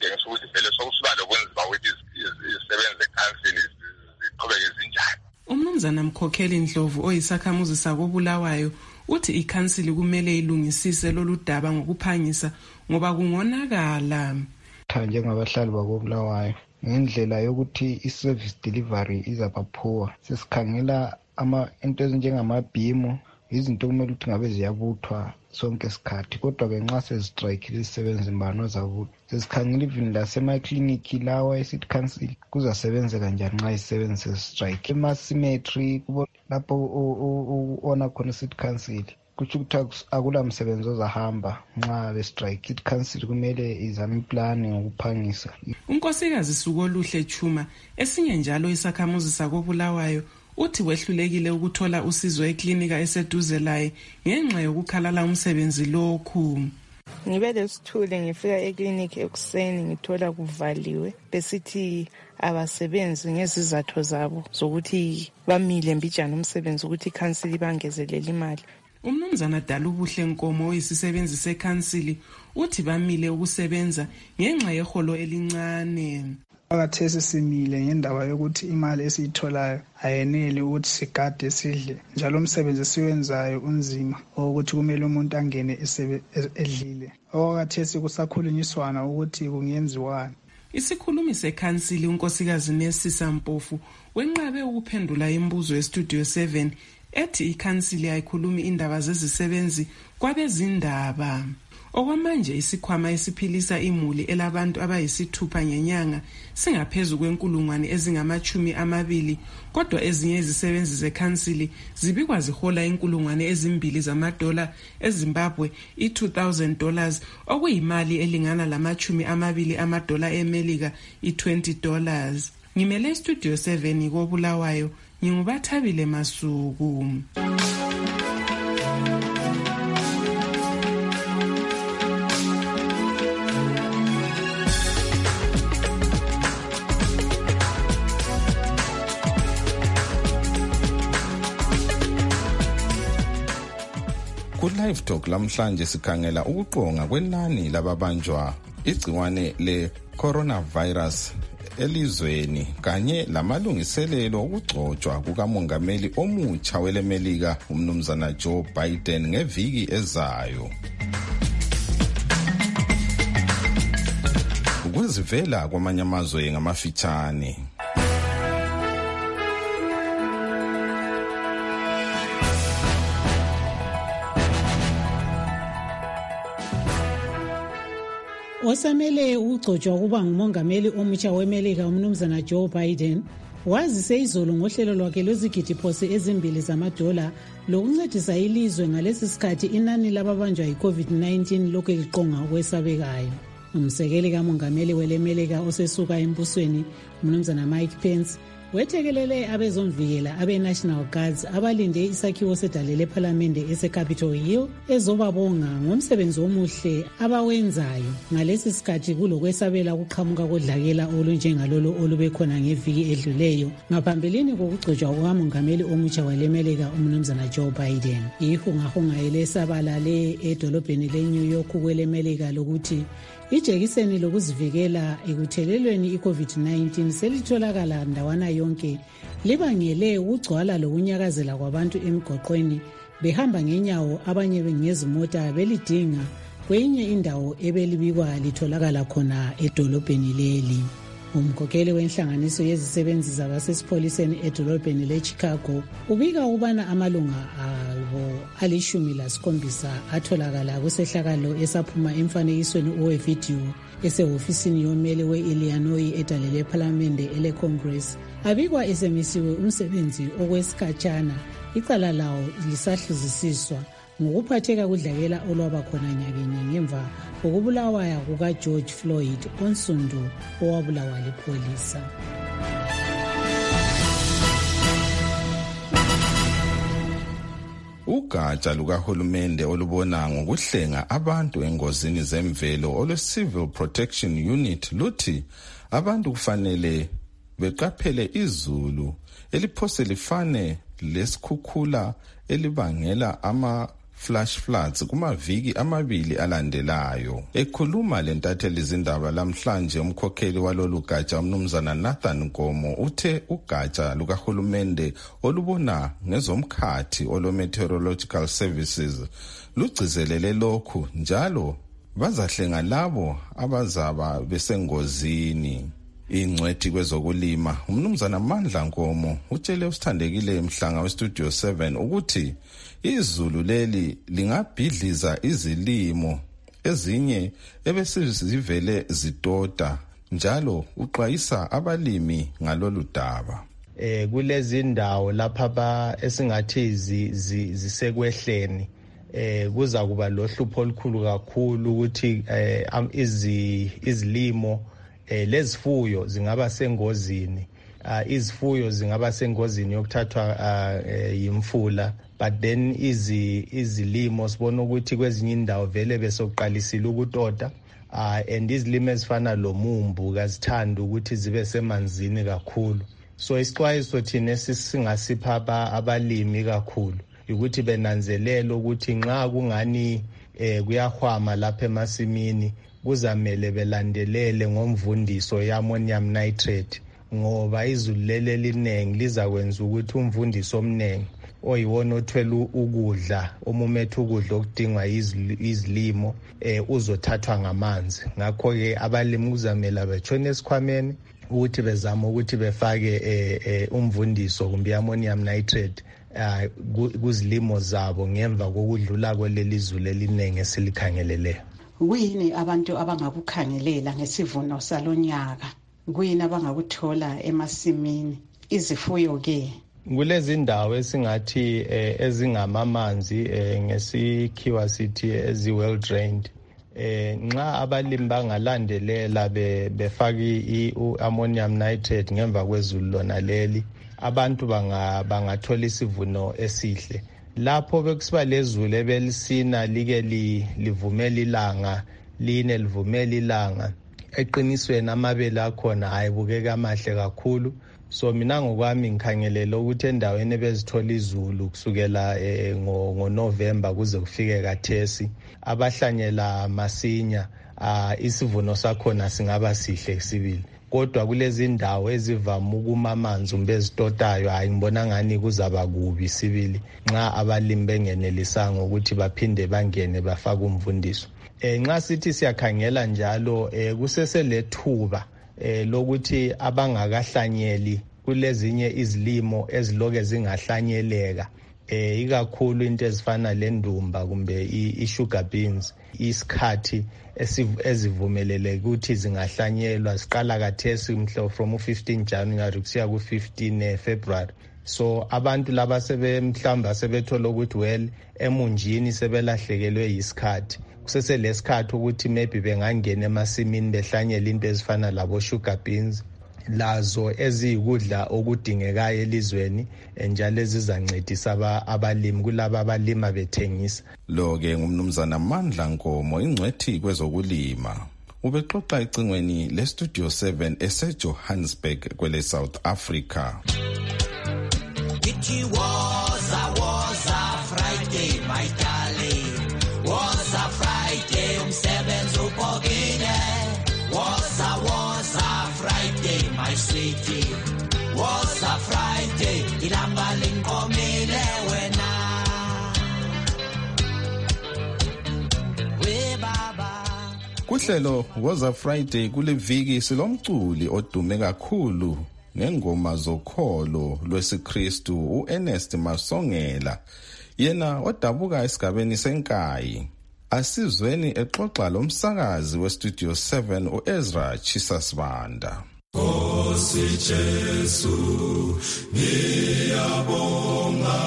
umnumzana Mkhokheli Ndlovu oyisakhamuzi sakobulawayo uthi ikhansili kumele ilungisise lolu daba ngokuphangisa ngoba kungonakala. Njengabahlali bakobulawayo ngendlela yokuthi i-service delivery izabaphuwa, sesikhangela into ezinjengamabhimu, izinto kumele ukuthi ngabe ziyabuthwa sonke isikhathi, kodwa-ke nxa sezistrayikile izisebenzi mbano zabuthwa. Sesikhangela even lasemakliniki lawa e-city council kuzasebenza kanjani nxa izisebenzi sezistrayike. Ema-cemetery lapho ona khona i-city council kutsho ukuthi akula msebenzi ozahamba nxa bestrike. City council kumele izame iplani ngokuphangisa. Unkosikazi Sukoluhle Chuma esinye njalo isakhamuzi sakobulawayo uthi wehlulekile ukuthola usizo eklinika eseduze laye ngenxa yokukhalala umsebenzi lokhu. Ngibe lesithule ngifika eklinika ekuseni ngithola kuvaliwe besithi abasebenzi ngezizathu zabo zokuthi bamile mbijana umsebenzi ukuthi ikhansili ibangezelela imali. Umnumzana Dalubuhle Nkomo oyisisebenzi sekhansili uthi bamile ukusebenza ngenxa yeholo elincane. Akathesi simile ngendaba yokuthi imali esiyitholayo ayeneli ukuthi sigade sidle, njalo umsebenzi siwenzayo unzima ukuthi kumele umuntu angene edlile. Akathesi kusakhulunyiswana ukuthi kungenziwani. Isikhulumi sekhansili unkosikazi Nesisa Mpofu wenqabe ukuphendula imibuzo yeStudio 7 ethi ikhansili ayikhulumi indaba zezisebenzi kwabezindaba. Okwamanje isikhwama esiphilisa imuli elabantu abayisithupha ngenyanga singaphezulu kwenkulungwane ezingama-20, kodwa ezinye izisebenzi zekhansili zibikwa zihola inkulungwane ezimbili $2 eZimbabwe, $2,000 okuyimali elingana $20 eMelika, $20. Ngimele Studio 7 kobulawayo, ngingubathabile Masuku. Ku-Live Talk lamhlanje sikhangela ukuqonga kwenani lababanjwa igciwane le-coronavirus elizweni kanye lamalungiselelo okugcotshwa kukamongameli omutsha welemelika umnumzana Joe Biden ngeviki ezayo. Ukuzivela kwamanye amazwe ngamafitshane. Osamele ugcotshwa ukuba ngumongameli omutsha wemelika umnumzana Joe Biden wazise izolo ngohlelo lwakhe lwezigidiphose $2 lokuncedisa ilizwe ngalesi sikhathi inani lababanjwa yi-COVID-19 lokhu liqonga okwesabekayo. Umsekeli kamongameli welemelika osesuka embusweni umnumzana Mike Pence wethekelele abezomvikela abe-National Guards abalinde isakhiwo sedale lephalamende ese-Capitol Hill ezobabonga ngomsebenzi omuhle abawenzayo ngalesi sikhathi kulokwesabela ukuqhamuka kodlakela olunjengalolo olubekhona ngeviki edluleyo ngaphambilini kokugcotshwa kukamongameli omutsha welemelika umnumzana Joe Biden. Ihungahunga elesabalale edolobheni le-New York kwelemelika lokuthi ijekiseni lokuzivikela ekuthelelweni i-COVID-19 selitholakala ndawana yonke libangele ukugcwala lokunyakazela kwabantu emigwaqweni behamba ngenyawo abanye ngezimota belidinga kwenye indawo ebelibikwa litholakala khona edolobheni leli. Umkhokheli wenhlanganiso yezisebenzi zabasesipholiseni edolobheni le-Chicago ubika ukubana amalunga abo ali-17 atholakala kusehlakalo esaphuma emfanekisweni owevidiyo esehofisini yomele we-Illinois edale lephalamende ele-Congress abikwa esemisiwe umsebenzi okwesikhatshana. Icala lawo lisahluzisiswa ngokuphatheka kudlakela olwaba khona nyakenye ngemva kokubulawa kukaGeorge Floyd onsundu owabulawa lipholisa. Ugatsha lukahulumende olubona ngokuhlenga abantu engozini zemvelo olwe-Civil Protection Unit luthi abantu kufanele beqaphele izulu eliphose lifane lesikhukhula elibangela flash floods kumaviki amabili alandelayo. Ekhuluma lentatheli izindaba lamhlanje umkhokheli walolu gatsha umnumzana Nathan Nkomo uthe ugatsha lukahulumende olubona ngezomkhathi olo-Meteorological Services lugcizelele lokhu njalo bazahlenga labo abazaba besengozini. Ingcwethi kwezokulima umnumzana Mandla Nkomo utshele usithandekile Mhlanga weStudio 7 ukuthi izulu leli lingabhidliza izilimo ezinye ebesizivele zitota njalo uxwayisa abalimi ngalolu daba. Kulezi ndawo lapha esingathi zisekwehleni kuza kuba lohlupho olukhulu kakhulu ukuthi izilimo lezifuyo zingaba sengozini. Izifuyo zingaba sengozini yokuthathwa yimfula, but then izilimo sibona ukuthi kwezinye indawo vele besoqalisile ukutota and izilimo ezifana lomumbu kazithanda ukuthi zibe semanzini kakhulu. So isixwayiso thina singasipha abalimi kakhulu ukuthi benanzelele ukuthi nxa kungani kuyahwama lapha emasimini kuzamele belandelele ngomvundiso ye-ammonium nitrate ngoba izulu leli elinengi lizakwenza ukuthi umvundiso omningi oyiwona othwele ukudla omumethe ukudla okudingwa izilimo uzothathwa ngamanzi. Ngakho-ke abalimi kuzamela betshone esikhwameni ukuthi bezame ukuthi befake umvundiso kumbe i-ammonium nitrate kuzilimo zabo ngemva kokudlula kweleli izulu elinengi esilikhangeleleyo. Kuyini abantu abangakukhangelela ngesivuno salonyaka? Kuyini abangakuthola emasimini? Izifuyo ke kulezi ndawo esingathi ezingamamanzi ngesikhiwa sithi ezi-well drained, nxa abalimi bangalandelela befaki i-ammonium nitrate ngemva kwezulu lona leli, abantu bangathola isivuno esihle. Lapho bekusiba lezulu ebelisina like livumela ilanga, line livumela ilanga, eqinisweni amabele akhona ayibukeka amahle kakhulu. So mina ngokwami ngikhangelela ukuthi endaweni ebezithola izulu kusukela ngoNovember kuze kufike kathesi abahlanyela masinya isivuno sakhona singaba sihle sibili. Kodwa kulezi ndawo ezivama ukuma amanzi umbezitotayo ngibona ngani kuzaba kubi sibili nxa abalimi bengenelisanga ukuthi baphinde bangene bafake umvundiso. Nxa sithi siyakhangela njalo kuseselethuba lokuthi abangakahlanyeli kulezinye izilimo eziloke zingahlanyeleka, ikakhulu into ezifana lendumba kumbe i-sugar beans, isikhathi ezivumelele ukuthi zingahlanyelwa ziqala kathesi from 15 January kusiya ku-15 February. So abantu laba mhlawumbe sebethola ukuthi emunjini sebelahlekelwe yisikhathi, kuseselesikhathi ukuthi maybe bengangena emasimini behlanyela into ezifana labo sugar beans, lazo eziyikudla okudingekayo elizweni njalo ezizancedisa abalimi kulabo abalima bethengisa. Lo-ke ngumnumzana Mandla Nkomo, ingcwethi kwezokulima. Ubexoxa ecingweni leStudio 7 eseJohannesburg kwele South Africa. It was a Friday, my darling. Was a Friday, umsebenzi ubhokile. Was a Friday, my sweetie. Was a Friday, ilanga linkomile wena. We baba. Kuhlelo Was a Friday kule viki silomculi odume kakhulu ngengoma zokholo lwesiKristu uErnest Masongela, yena odabuka esigabeni senkayi. Asizweni exoxa lomsakazi weStudio 7 uEzra Chisasibanda. Nkosi Jesu ngiyabonga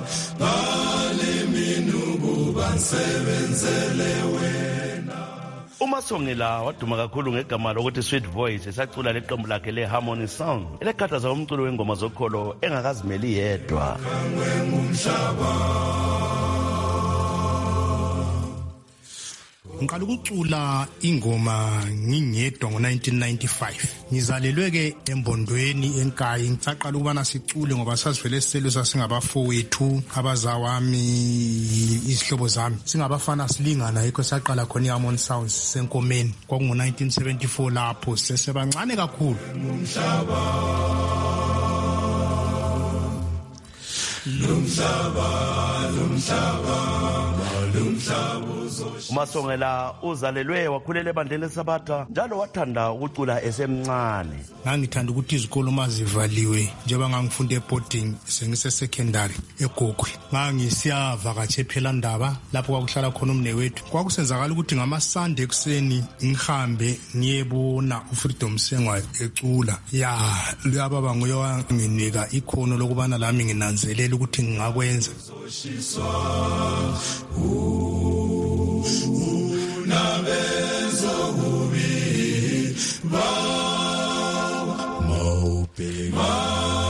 ngalemini bansebenzele wena. uMasongela waduma kakhulu ngegama lokuthi Sweet Voice, esacula leqembu lakhe leHarmony Song elekhathaza umculo wengoma zokholo engakazimeli yedwa. Ngiqala ukucula ingoma ngingedwa ngo-1995. Ngizalelwe ke embondweni eNkayi. Ngisaqala ukubana sicule ngoba sasivele siselo sasingabafowethu, abazawami, izihlobo zami. Singabafana silingana yikho saqala khona iHarmony Sounds senkomeni. Kwakungo-1974 lapho sisesebancane kakhulu. uMasongela uzalelwe wakhulela ebandleni leSabatha njalo wathanda ukucula esemncane. Ngangithanda ukuthi izikolo mazivaliwe njengoba ngangifunda eboarding sengisesecondary eGogwe. Ngangisiyavakatsha ePhelandaba lapho kwakuhlala khona umnewethu. Kwakusenzakala ukuthi ngamaSunday ekuseni ngihambe ngiyebona uFreedom Sengwa ecula. Luyababa nguye wanginika ikhono lokubana lami nginanzelela ukuthi ngingakwenza. Unabenzo kubi baba maupema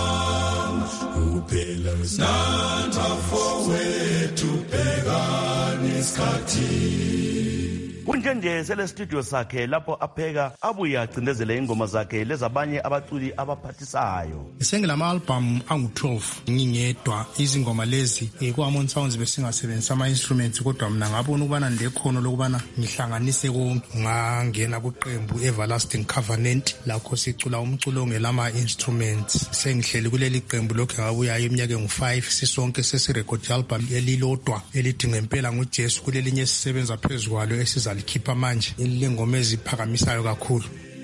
uphela nanta fowethu pheka nisikhathi. Kunjenje sele studio sakhe lapho apheka abuye agcindezele ingoma zakhe lezabanye abaculi abaphathisayo. Sengilama album angu-12 ngingedwa. Izingoma lezi kuHarmony Sounds besingasebenzisa ama-instruments kodwa mina ngabona ukubana ndekhono lokubana ngihlanganise konke. Ngangena kuqembu Everlasting Covenant lakho sicula umculo ngelama-instruments. Sengihleli kuleli qembu lokho ngabuya iminyaka engu-5 sisonke sesirecord album elilodwa elithi ngempela nguJesu kulelinye sisebenza phezulu kwalo esiza likhipha manje elilengoma eziphakamisayo kakhulu.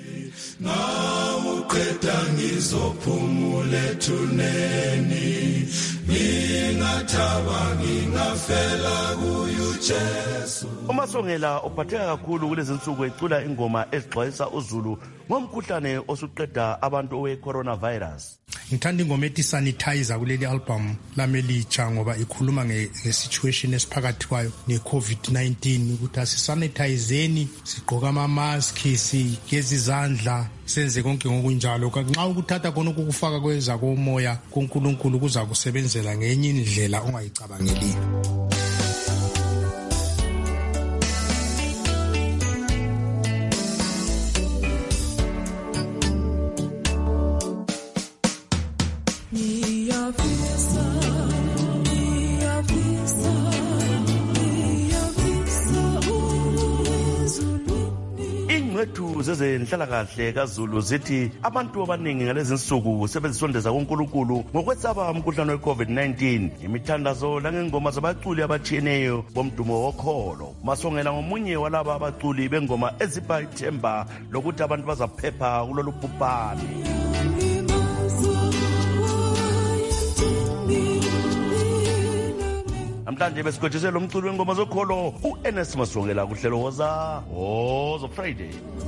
Nawuqeda ngizophumula ethuneni ngingathaba ngingafela kuyo Jesu. uMasongela uphatheka kakhulu kulezi nsuku ecula ingoma ezixwayisa uZulu ngomkhuhlane osuqeda abantu owe-coronavirus. Ngithanda ingoma ethi sanitizer kuleli album lami elitsha ngoba ikhuluma nge-situation esiphakathi kwayo ne-COVID-19 ukuthi asisanitizeni, sigqoka ama-maski, sigeze izandla, senze konke ngokunjalo. Nxa ukuthatha khona ukufaka kweza komoya kuNkulunkulu kuza kusebenzela ngenye indlela ongayicabangeliyo. Zezenhlalakahle kaZulu zithi abantu abaningi ngalezi nsuku sebezisondeza kuNkulunkulu ngokwesaba umkhuhlane we-COVID-19. Imithandazo langengoma zabaculi abatshiyeneyo bomdumo wokholo. Masongela ngomunye walaba abaculi bengoma ezipha ithemba lokuthi abantu bazaphepha kulolu bhubhane. Namhlanje besikhothise lo mculi wengoma zokholo uErnest Masongela kuhlelo Woza Friday.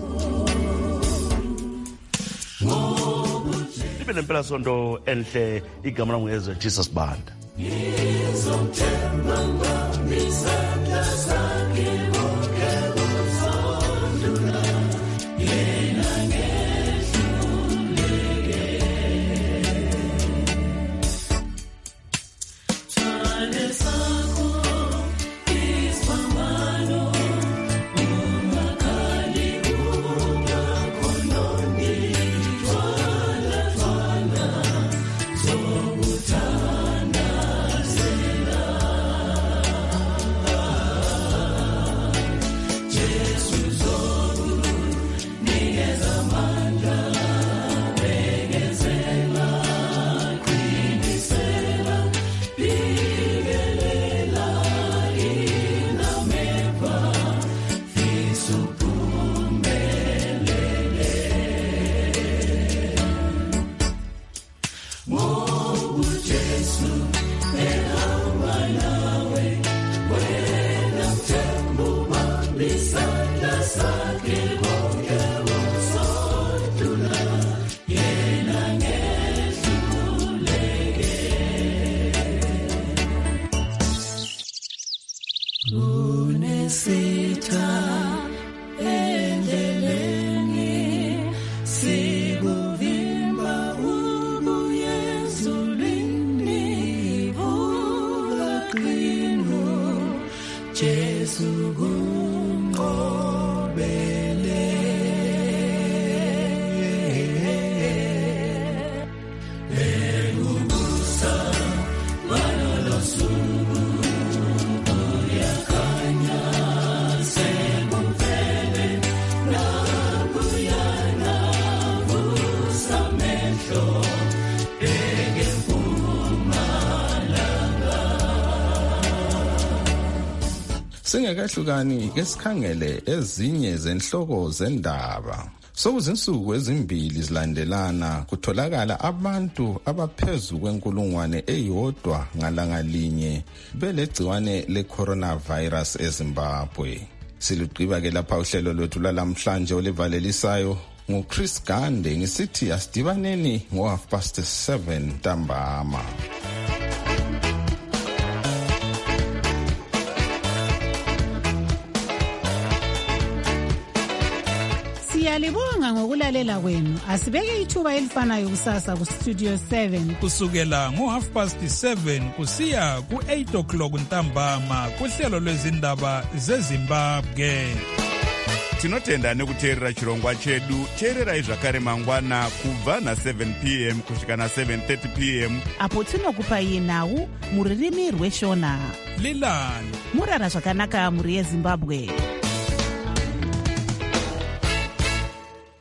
Libe lempela sonto enhle, igama langu Ezra Jesus Banda. Singakahlukani ke sikhangele ezinye zenhloko zendaba. Sokuzinsuku ezimbili zilandelana kutholakala abantu abaphezu kwenkulungwane eyodwa ngalanga linye belegciwane le-coronavirus eZimbabwe. Silugqiba ke lapha uhlelo lwethu lalamhlanje olivalelisayo nguChris Gande ngisithi asidibaneni ngo7:30 ntambama. Siyalibonga ngokulalela kwenu. Asibeke ithuba elifanayo kusasa kuStudio 7 kusukela ngo7:30 kusiya ku8:00 ntambama kuhlelo lwezindaba zeZimbabwe. Tinotenda nekuteerera chirongwa chedu. Teererai zvakare mangwana kubva na7 p.m. kusvika na7:30 p.m. apo tinokupai nhau muririmi rweshona. Lilani murara zvakanaka muri yeZimbabwe.